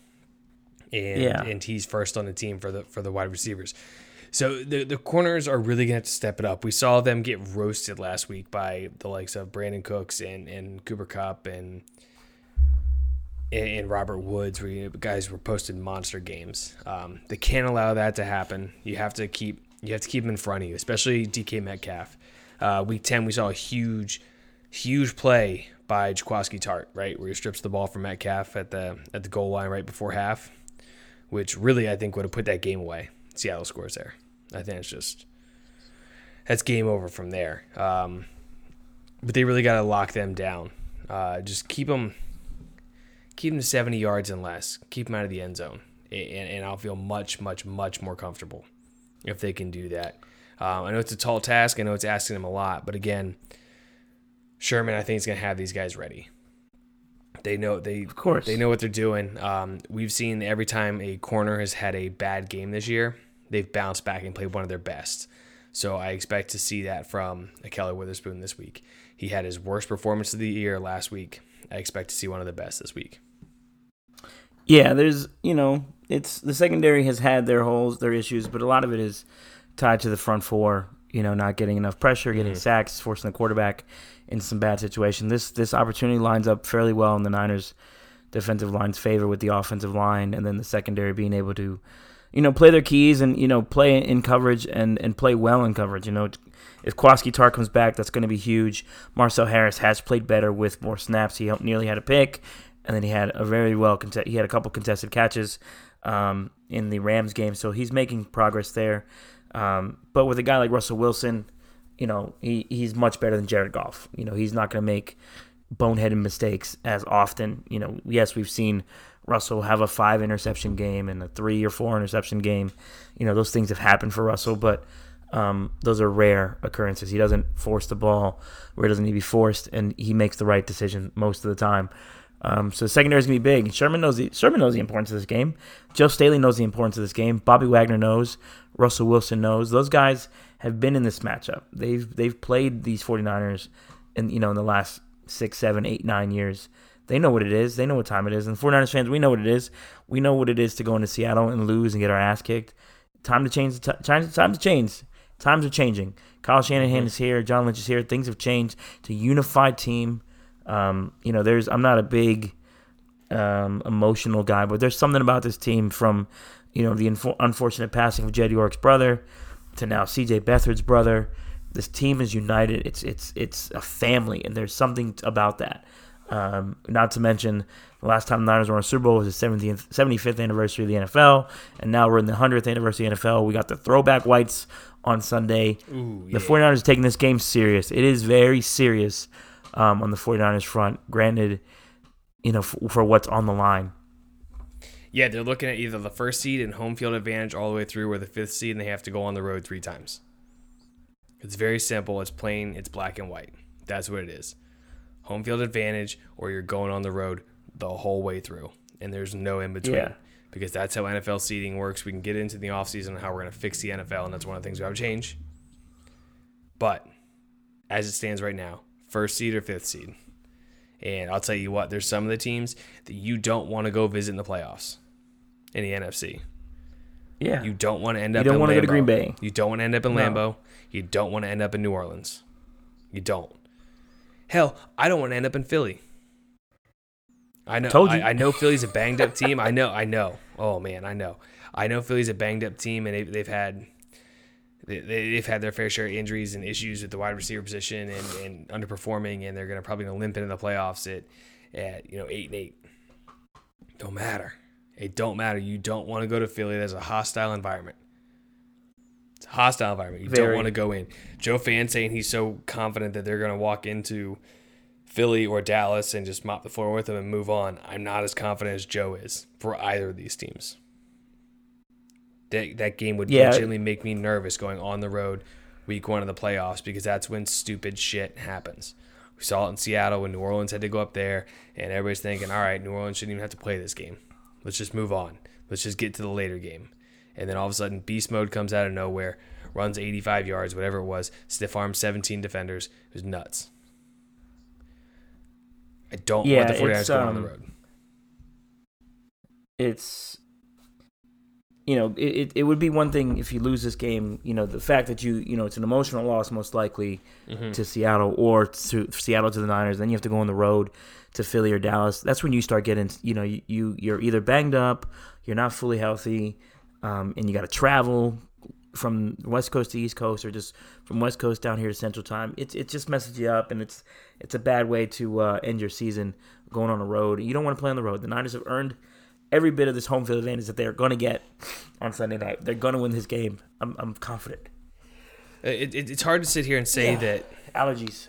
And yeah. and he's first on the team for the for the wide receivers. So the the corners are really going to have to step it up. We saw them get roasted last week by the likes of Brandon Cooks and, and Cooper Kupp and, and and Robert Woods, where you know, guys were posting monster games. Um, they can't allow that to happen. You have to keep you have to keep them in front of you, especially D K Metcalf. Uh, week ten, we saw a huge, huge play by Jaquiski Tartt, right, where he strips the ball from Metcalf at the at the goal line right before half, which really I think would have put that game away. Seattle scores there. I think it's just that's game over from there. Um, but they really got to lock them down. Uh, just keep them, keep them to seventy yards and less. Keep them out of the end zone, and, and I'll feel much, much, much more comfortable if they can do that. Um, I know it's a tall task. I know it's asking them a lot, but again, Sherman, I think, is going to have these guys ready. They know they of course. They know what they're doing. Um, we've seen every time a corner has had a bad game this year, they've bounced back and played one of their best. So I expect to see that from Ahkello Witherspoon this week. He had his worst performance of the year last week. I expect to see one of the best this week. Yeah, there's, you know, it's the secondary has had their holes, their issues, but a lot of it is tied to the front four, you know, not getting enough pressure, getting mm-hmm. sacks, forcing the quarterback in some bad situation. This this opportunity lines up fairly well in the Niners' defensive line's favor with the offensive line, and then the secondary being able to, you know, play their keys and, you know, play in coverage and, and play well in coverage. You know, if Jaquiski Tartt comes back, that's going to be huge. Marcel Harris has played better with more snaps. He nearly had a pick, and then he had a very well contest- he had a couple contested catches um, in the Rams game, so he's making progress there. Um, but with a guy like Russell Wilson, you know, he, he's much better than Jared Goff. You know, he's not going to make boneheaded mistakes as often. You know, yes, we've seen Russell have a five interception game and a three or four interception game. You know, those things have happened for Russell, but um, those are rare occurrences. He doesn't force the ball where it doesn't need to be forced, and he makes the right decision most of the time. Um, so the secondary is going to be big. Sherman knows the Sherman knows the importance of this game. Joe Staley knows the importance of this game. Bobby Wagner knows. Russell Wilson knows. Those guys have been in this matchup. They've they've played these forty-niners in, you know, in the last six, seven, eight, nine years. They know what it is. They know what time it is. And forty-niners fans, we know what it is. We know what it is to go into Seattle and lose and get our ass kicked. Time to change. Time, time to change. Times are changing. Kyle Shanahan mm-hmm. is here. John Lynch is here. Things have changed. It's a unified team. Um, you know, there's. I'm not a big um, emotional guy, but there's something about this team from, you know, the inf- unfortunate passing of Jed York's brother to now C J Beathard's brother. This team is united. It's it's it's a family, and there's something about that. Um, not to mention, the last time the Niners were on a Super Bowl was the seventieth, seventy-fifth anniversary of the N F L, and now we're in the one hundredth anniversary of the N F L. We got the throwback whites on Sunday. Ooh, yeah. The 49ers are taking this game serious. It is very serious um, on the 49ers front, granted, you know, for, for what's on the line. Yeah, they're looking at either the first seed and home field advantage all the way through, or the fifth seed, and they have to go on the road three times. It's very simple. It's plain. It's black and white. That's what it is. Home field advantage, or you're going on the road the whole way through, and there's no in between. Yeah. Because that's how N F L seeding works. We can get into the offseason on how we're going to fix the N F L, and that's one of the things we have to change. But as it stands right now, first seed or fifth seed. And I'll tell you what, there's some of the teams that you don't want to go visit in the playoffs in the N F C. Yeah. You don't want to end You up don't in want to Lambeau. go to Green Bay. You don't want to end up in No. Lambeau. You don't want to end up in New Orleans. You don't. Hell, I don't want to end up in Philly. I know. Told you. I, I know Philly's a banged up team. I know. I know. Oh man, I know. I know Philly's a banged up team, and they've, they've had they, they've had their fair share of injuries and issues with the wide receiver position and, and underperforming, and they're gonna probably gonna limp into the playoffs at at you know eight and eight. Don't matter. It don't matter. You don't want to go to Philly. There's a hostile environment. It's a hostile environment. You Very. don't want to go in. Joe Fan saying he's so confident that they're going to walk into Philly or Dallas and just mop the floor with them and move on. I'm not as confident as Joe is for either of these teams. That, that game would Yeah. legitimately make me nervous going on the road week one of the playoffs, because that's when stupid shit happens. We saw it in Seattle when New Orleans had to go up there, and everybody's thinking, all right, New Orleans shouldn't even have to play this game. Let's just move on. Let's just get to the later game. And then all of a sudden, beast mode comes out of nowhere, runs eighty-five yards, whatever it was, stiff arm seventeen defenders. It was nuts. I don't Yeah, want the 49ers it's, going on the um, road. It's, you know, it, it, it would be one thing if you lose this game, you know, the fact that you, you know, it's an emotional loss most likely Mm-hmm. to Seattle or to Seattle to the Niners. Then you have to go on the road to Philly or Dallas. That's when you start getting, you know, you, you you're either banged up, you're not fully healthy, um, and you got to travel from West Coast to East Coast, or just from West Coast down here to Central Time. It's it just messes you up, and it's it's a bad way to uh, end your season going on the road. You don't want to play on the road. The Niners have earned every bit of this home field advantage that they're going to get on Sunday night. They're going to win this game. I'm I'm confident. It, it, it's hard to sit here and say Yeah. that Allergies.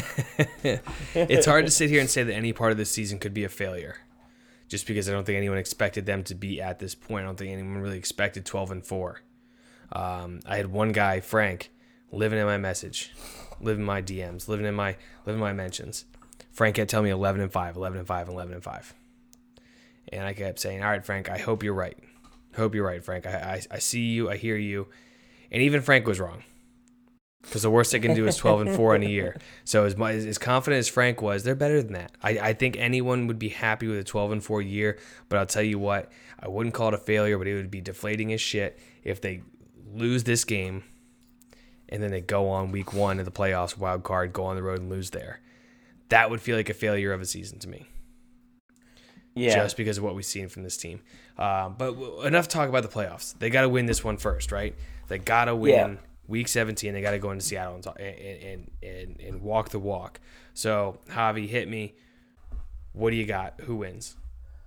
it's hard to sit here and say that any part of this season could be a failure, just because I don't think anyone expected them to be at this point. I don't think anyone really expected twelve and four. Um, I had one guy, Frank, living in my message, living in my D Ms, living in my living in my mentions. Frank kept telling me eleven and five, eleven and five, eleven and five, and I kept saying, "All right, Frank, I hope you're right. Hope you're right, Frank. I I, I see you, I hear you," and even Frank was wrong. Because the worst they can do is twelve and four in a year. So as, much, as confident as Frank was, they're better than that. I, I think anyone would be happy with a twelve and four year. But I'll tell you what, I wouldn't call it a failure, but it would be deflating as shit if they lose this game and then they go on week one of the playoffs, wild card, go on the road and lose there. That would feel like a failure of a season to me. Yeah. Just because of what we've seen from this team. Uh, but w- enough talk about the playoffs. They got to win this one first, right? They got to win. Yeah. Week seventeen, they got to go into Seattle and, talk, and, and and and walk the walk. So, Javi, hit me. What do you got? Who wins?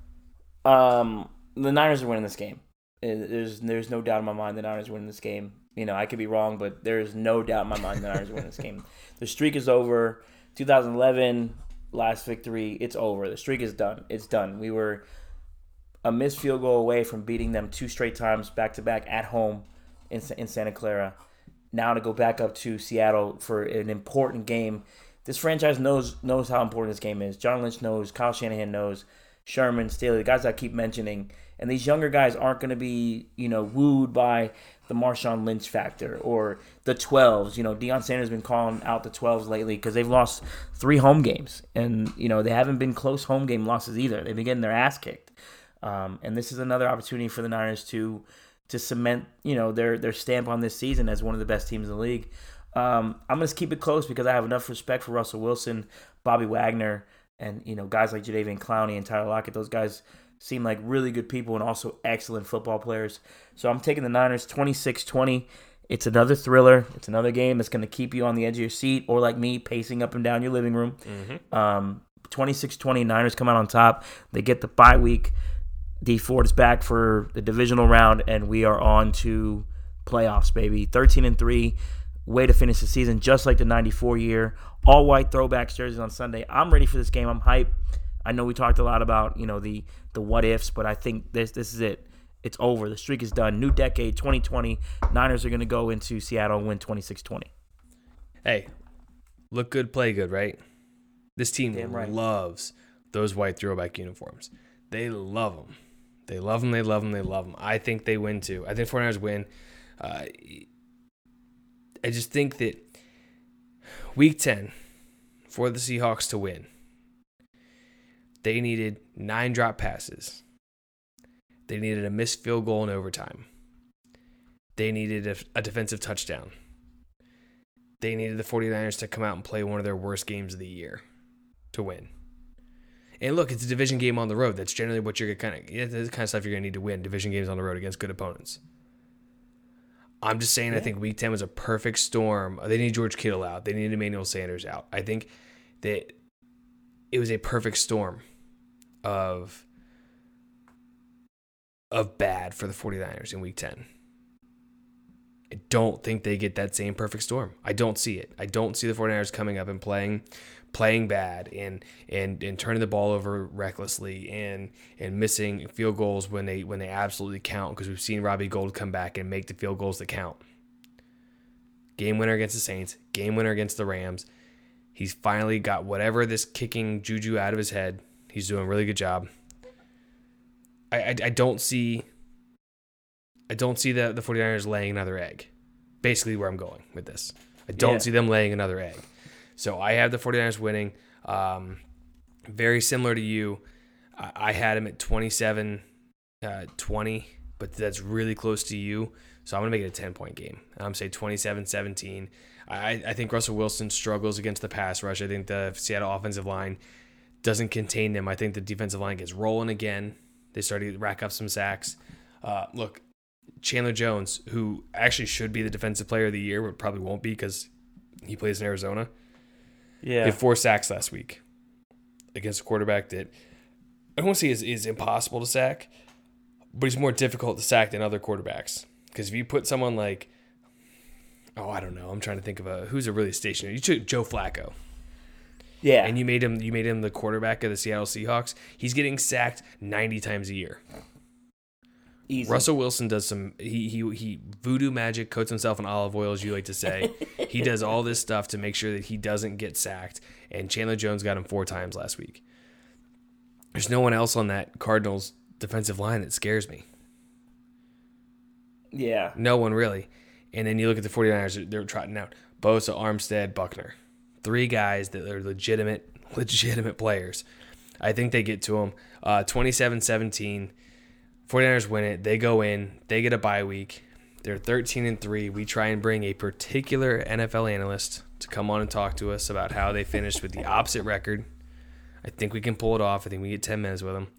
Um, the Niners are winning this game. Uh, There's there's no doubt in my mind the Niners are winning this game. You know, I could be wrong, but there is no doubt in my mind the Niners are winning this game. The streak is over. twenty eleven, last victory, it's over. The streak is done. It's done. We were a missed field goal away from beating them two straight times back-to-back at home in in Santa Clara. Now to go back up to Seattle for an important game. This franchise knows knows how important this game is. John Lynch knows. Kyle Shanahan knows. Sherman, Staley, the guys I keep mentioning. And these younger guys aren't going to be, you know, wooed by the Marshawn Lynch factor or the twelves. You know, Deion Sanders has been calling out the twelves lately because they've lost three home games. And, you know, they haven't been close home game losses either. They've been getting their ass kicked. Um, and this is another opportunity for the Niners to to cement, you know, their their stamp on this season as one of the best teams in the league. Um, I'm going to keep it close because I have enough respect for Russell Wilson, Bobby Wagner, and you know guys like Jadeveon Clowney and Tyler Lockett, those guys seem like really good people and also excellent football players. So I'm taking the Niners twenty-six twenty. It's another thriller. It's another game that's going to keep you on the edge of your seat, or like me, pacing up and down your living room. Mm-hmm. Um, twenty-six twenty, Niners come out on top. They get the bye week. D Ford is back for the divisional round, and we are on to playoffs, baby. thirteen and three, way to finish the season, just like the ninety-four year. All white throwback jerseys on Sunday. I'm ready for this game. I'm hyped. I know we talked a lot about, you know, the the what ifs, but I think this this is it. It's over. The streak is done. New decade, twenty twenty. Niners are going to go into Seattle and win twenty-six twenty. Hey, look good, play good, right? This team right. loves those white throwback uniforms. They love them. They love them, they love them, they love them. I think they win too. I think 49ers win. Uh, I just think that week ten, for the Seahawks to win, they needed nine drop passes. They needed a missed field goal in overtime. They needed a, a defensive touchdown. They needed the 49ers to come out and play one of their worst games of the year to win. And look, it's a division game on the road. That's generally what you're kind of, that's the kind of stuff you're going to need to win, division games on the road against good opponents. I'm just saying, yeah. I think week ten was a perfect storm. They need George Kittle out. They need Emmanuel Sanders out. I think that it was a perfect storm of of bad for the 49ers in week ten. I don't think they get that same perfect storm. I don't see it. I don't see the 49ers coming up and playing playing bad and and and turning the ball over recklessly and and missing field goals when they when they absolutely count, because we've seen Robbie Gould come back and make the field goals that count. Game winner against the Saints, game winner against the Rams. He's finally got whatever this kicking juju out of his head. He's doing a really good job. I, I, I don't see I don't see the, the 49ers laying another egg. Basically where I'm going with this. I don't yeah. see them laying another egg. So I have the 49ers winning. Um, very similar to you. I, I had them at twenty-seven twenty, but that's really close to you. So I'm going to make it a ten-point game. I'm going to say twenty-seven seventeen. I, I think Russell Wilson struggles against the pass rush. I think the Seattle offensive line doesn't contain them. I think the defensive line gets rolling again. They start to rack up some sacks. Uh, look, Chandler Jones, who actually should be the defensive player of the year, but probably won't be because he plays in Arizona. Yeah. He had four sacks last week against a quarterback that I don't want to say is, is impossible to sack, but he's more difficult to sack than other quarterbacks. Because if you put someone like, oh, I don't know, I'm trying to think of a who's a really stationary. You took Joe Flacco. Yeah. And you made him you made him the quarterback of the Seattle Seahawks. He's getting sacked ninety times a year. Easy. Russell Wilson does some he he he voodoo magic, coats himself in olive oil, as you like to say. He does all this stuff to make sure that he doesn't get sacked. And Chandler Jones got him four times last week. There's no one else on that Cardinals defensive line that scares me. Yeah. No one really. And then you look at the 49ers, they're trotting out Bosa, Armstead, Buckner. Three guys that are legitimate, legitimate players. I think they get to them. Uh, twenty-seven seventeen. 49ers win it. They go in. They get a bye week. They're thirteen and three. We try and bring a particular N F L analyst to come on and talk to us about how they finished with the opposite record. I think we can pull it off. I think we get ten minutes with them.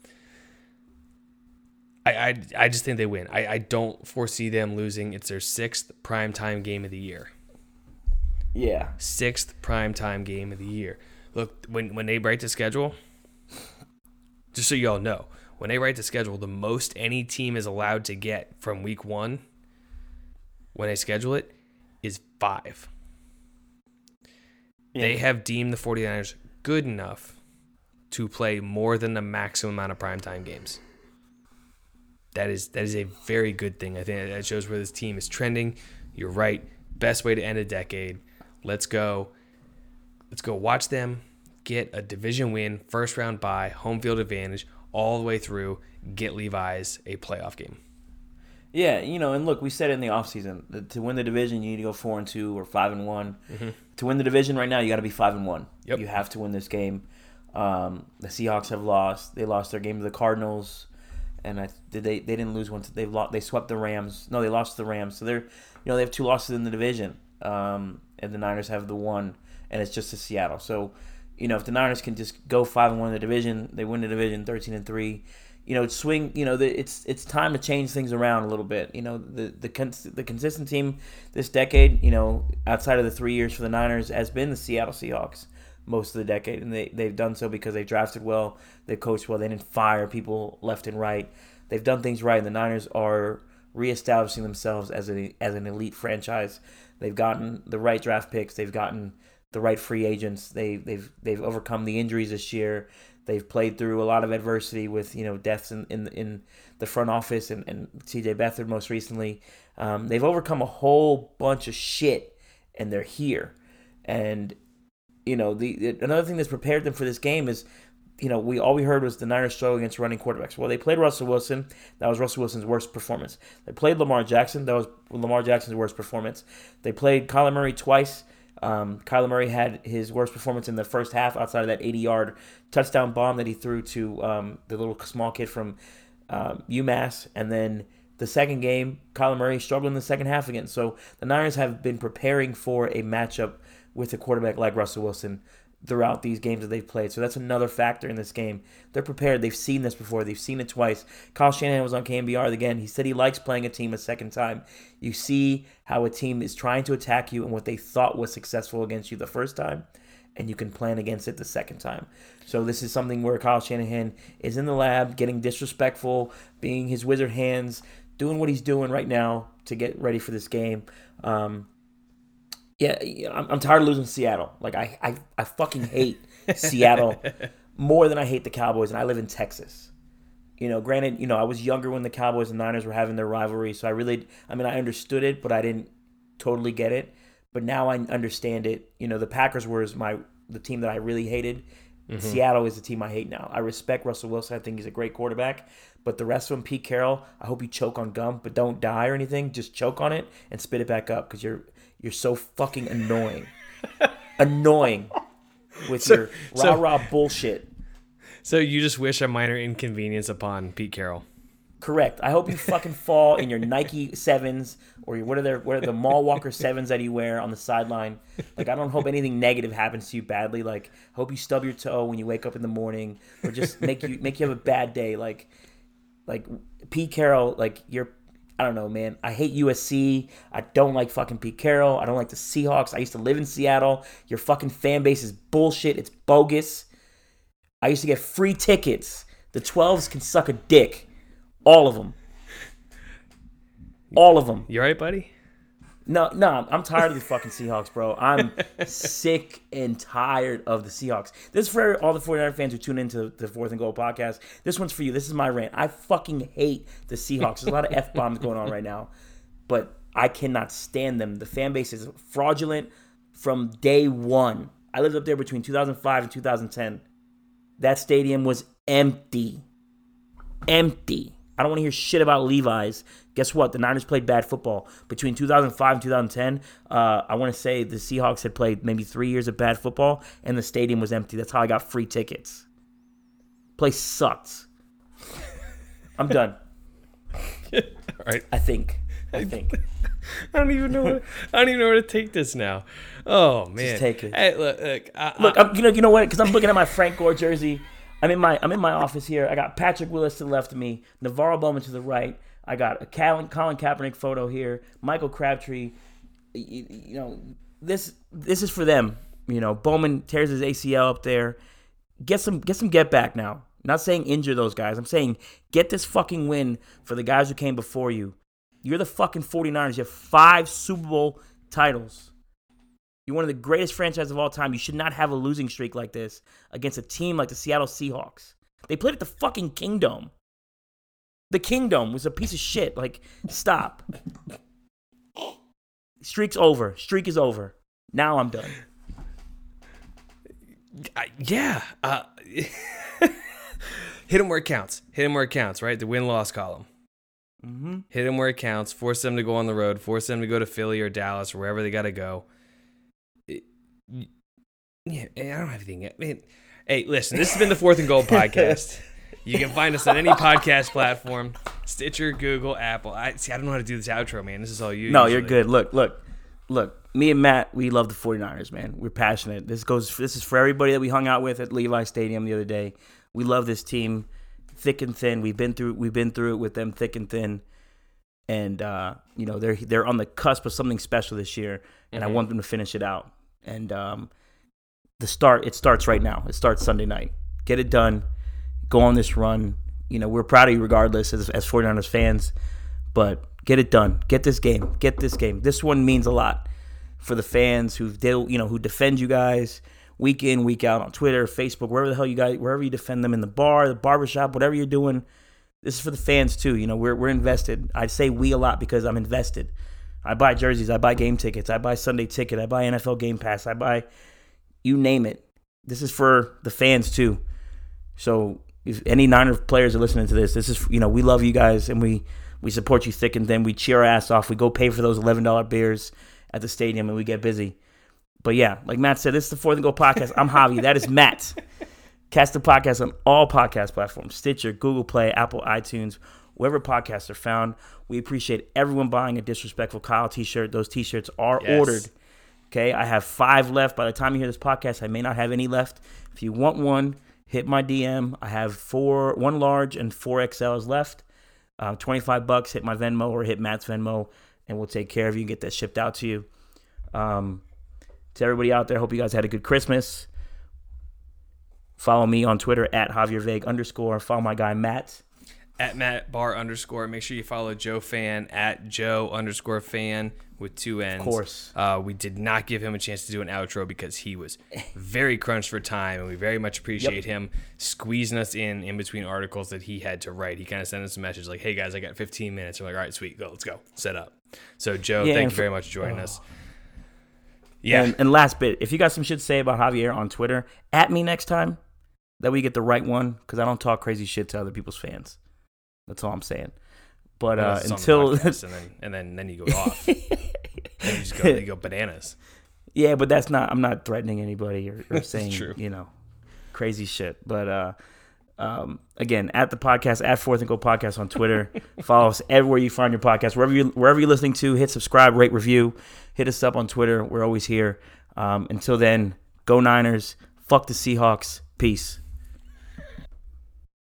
I I, I just think they win. I, I don't foresee them losing. It's their sixth primetime game of the year. Yeah. Sixth primetime game of the year. Look, when, when they write the schedule, just so you all know, when they write the schedule, the most any team is allowed to get from week one when they schedule it is five. Yeah. They have deemed the 49ers good enough to play more than the maximum amount of primetime games. That is that is a very good thing. I think that shows where this team is trending. You're right. Best way to end a decade. Let's go. Let's go watch them get a division win, first round bye, home field advantage, all the way through, get Levi's a playoff game. Yeah, you know, and look, we said it in the offseason, to win the division, you need to go four and two or five and one. Mm-hmm. To win the division right now, you got to be five and one. Yep. You have to win this game. Um, the Seahawks have lost. They lost their game to the Cardinals, and I did they they didn't lose one. They lost. They swept the Rams. No, they lost to the Rams. So they're, you know, they have two losses in the division, um, and the Niners have the one, and it's just to Seattle. So, You know, if the Niners can just go five and one in the division, they win the division thirteen and three. You know, swing. You know, the, it's it's time to change things around a little bit. You know, the the cons- the consistent team this decade, you know, outside of the three years for the Niners, has been the Seattle Seahawks most of the decade, and they they've done so because they drafted well, they coached well, they didn't fire people left and right. They've done things right, and the Niners are reestablishing themselves as a as an elite franchise. They've gotten the right draft picks. They've gotten the right free agents. They they've they've overcome the injuries this year. They've played through a lot of adversity with, you know, deaths in in, in the front office and, and C J Beathard most recently. Um, they've overcome a whole bunch of shit, and they're here. And you know, the another thing that's prepared them for this game is, you know, we all we heard was the Niners struggle against running quarterbacks. Well, they played Russell Wilson. That was Russell Wilson's worst performance. They played Lamar Jackson. That was Lamar Jackson's worst performance. They played Kyler Murray twice. Um, Kyler Murray had his worst performance in the first half outside of that eighty-yard touchdown bomb that he threw to um, the little small kid from um, UMass. And then the second game, Kyler Murray struggled in the second half again. So the Niners have been preparing for a matchup with a quarterback like Russell Wilson throughout these games that they've played. So that's another factor in this game. They're prepared. They've seen this before. They've seen it twice. Kyle Shanahan was on K N B R again. He said he likes playing a team a second time. You see how a team is trying to attack you and what they thought was successful against you the first time, and you can plan against it the second time. So this is something where Kyle Shanahan is in the lab, getting disrespectful, being his wizard hands, doing what he's doing right now to get ready for this game. Um, Yeah, I'm, I'm tired of losing to Seattle. Like, I, I, I fucking hate Seattle more than I hate the Cowboys, and I live in Texas. You know, granted, you know, I was younger when the Cowboys and Niners were having their rivalry, so I really, I mean, I understood it, but I didn't totally get it. But now I understand it. You know, the Packers were my the team that I really hated. Mm-hmm. Seattle is the team I hate now. I respect Russell Wilson. I think he's a great quarterback. But the rest of them, Pete Carroll, I hope you choke on gum, but don't die or anything. Just choke on it and spit it back up because you're you're so fucking annoying. annoying with so, your rah-rah so, bullshit. So you just wish a minor inconvenience upon Pete Carroll. Correct. I hope you fucking fall in your Nike sevens or your, what are their what are the Mall Walker sevens that you wear on the sideline. Like, I don't hope anything negative happens to you badly. Like, I hope you stub your toe when you wake up in the morning, or just make you make you have a bad day. Like, like Pete Carroll, like you're, I don't know, man. I hate U S C. I don't like fucking Pete Carroll. I don't like the Seahawks. I used to live in Seattle. Your fucking fan base is bullshit. It's bogus. I used to get free tickets. The twelves can suck a dick. All of them. All of them. You all right, buddy? No, no, I'm tired of the fucking Seahawks, bro. I'm sick and tired of the Seahawks. This is for all the 49er fans who tune into the Fourth and Goal podcast. This one's for you. This is my rant. I fucking hate the Seahawks. There's a lot of F-bombs going on right now, but I cannot stand them. The fan base is fraudulent from day one. I lived up there between two thousand five and two thousand ten. That stadium was empty. Empty. I don't want to hear shit about Levi's. Guess what? The Niners played bad football. Between two thousand five and two thousand ten, uh, I want to say the Seahawks had played maybe three years of bad football, and the stadium was empty. That's how I got free tickets. Place sucked. I'm done. All right. I think. I think. I don't even know. Where, I don't even know where to take this now. Oh man. Just take it. Hey, look, look. I, look. I, I'm, you know. You know what? Because I'm looking at my Frank Gore jersey. I'm in my I'm in my office here. I got Patrick Willis to the left of me, Navarro Bowman to the right. I got a Colin, Colin Kaepernick photo here, Michael Crabtree. You, you know, this this is for them. You know, Bowman tears his A C L up there. Get some get some get back now. I'm not saying injure those guys. I'm saying get this fucking win for the guys who came before you. You're the fucking 49ers. You have five Super Bowl titles. You're one of the greatest franchises of all time. You should not have a losing streak like this against a team like the Seattle Seahawks. They played at the fucking Kingdome. The Kingdome was a piece of shit. Like, stop. Streak's over. Streak is over. Now I'm done. Uh, yeah. Uh, hit him where it counts. Hit him where it counts, right? The win-loss column. Mm-hmm. Hit them where it counts. Force them to go on the road. Force them to go to Philly or Dallas or wherever they got to go. It, yeah, I don't have anything yet. Man, hey, listen, this has been the Fourth and Goal podcast. You can find us on any podcast platform, Stitcher, Google, Apple. I see. I don't know how to do this outro, man. This is all you. No, usually. you're good. Look, look, look. me and Matt, we love the 49ers, man. We're passionate. This goes. This is for everybody that we hung out with at Levi Stadium the other day. We love this team, thick and thin. We've been through. We've been through it with them, thick and thin. And uh, you know they're they're on the cusp of something special this year, and mm-hmm. I want them to finish it out. And um, the start, it starts right now. It starts Sunday night. Get it done. Go on this run. You know we're proud of you regardless as as 49ers fans, but get it done. Get this game. Get this game. This one means a lot for the fans who you know who defend you guys week in, week out on Twitter, Facebook, wherever the hell you guys, wherever you defend them in the bar, the barbershop, whatever you're doing. This is for the fans too. You know, we're we're invested. I say we a lot because I'm invested. I buy jerseys, I buy game tickets, I buy Sunday ticket, I buy N F L Game Pass, I buy you name it. This is for the fans too. So if any Niner players are listening to this, this is you know, we love you guys and we we support you thick and thin. We cheer our ass off. We go pay for those eleven dollars beers at the stadium and we get busy. But yeah, like Matt said, this is the Fourth and Goal podcast. I'm Javi. That is Matt. Cast the podcast on all podcast platforms, Stitcher, Google Play, Apple, iTunes, wherever podcasts are found. We appreciate everyone buying a Disrespectful Kyle t-shirt. Those t-shirts are yes. ordered. Okay, I have five left. By the time you hear this podcast, I may not have any left. If you want one, hit my D M. I have four, one large and four X Ls left. Uh, twenty-five bucks, hit my Venmo or hit Matt's Venmo, and we'll take care of you and get that shipped out to you. Um, to everybody out there, hope you guys had a good Christmas. Follow me on Twitter at Javier Vague underscore. Follow my guy Matt. At Matt Bar underscore. Make sure you follow Joe Fan at Joe underscore Fan with two N's. Of course. Uh, we did not give him a chance to do an outro because he was very crunched for time, and we very much appreciate yep. him squeezing us in in between articles that he had to write. He kind of sent us a message like, hey, guys, I got fifteen minutes. We're like, all right, sweet. Go, let's go. Set up. So, Joe, yeah, thank you for, very much for joining oh. us. Yeah. And, and last bit, if you got some shit to say about Javier on Twitter, at me next time. That we get the right one, because I don't talk crazy shit to other people's fans. That's all I'm saying. But uh, until podcast, and then and then then you go off, and you just go you go bananas. Yeah, but that's not. I'm not threatening anybody or, or saying you know crazy shit. But uh, um, again, at the podcast at Fourth and Goal Podcast on Twitter. Follow us everywhere you find your podcast, wherever you wherever you're listening to. Hit subscribe, rate, review. Hit us up on Twitter. We're always here. Um, until then, go Niners. Fuck the Seahawks. Peace.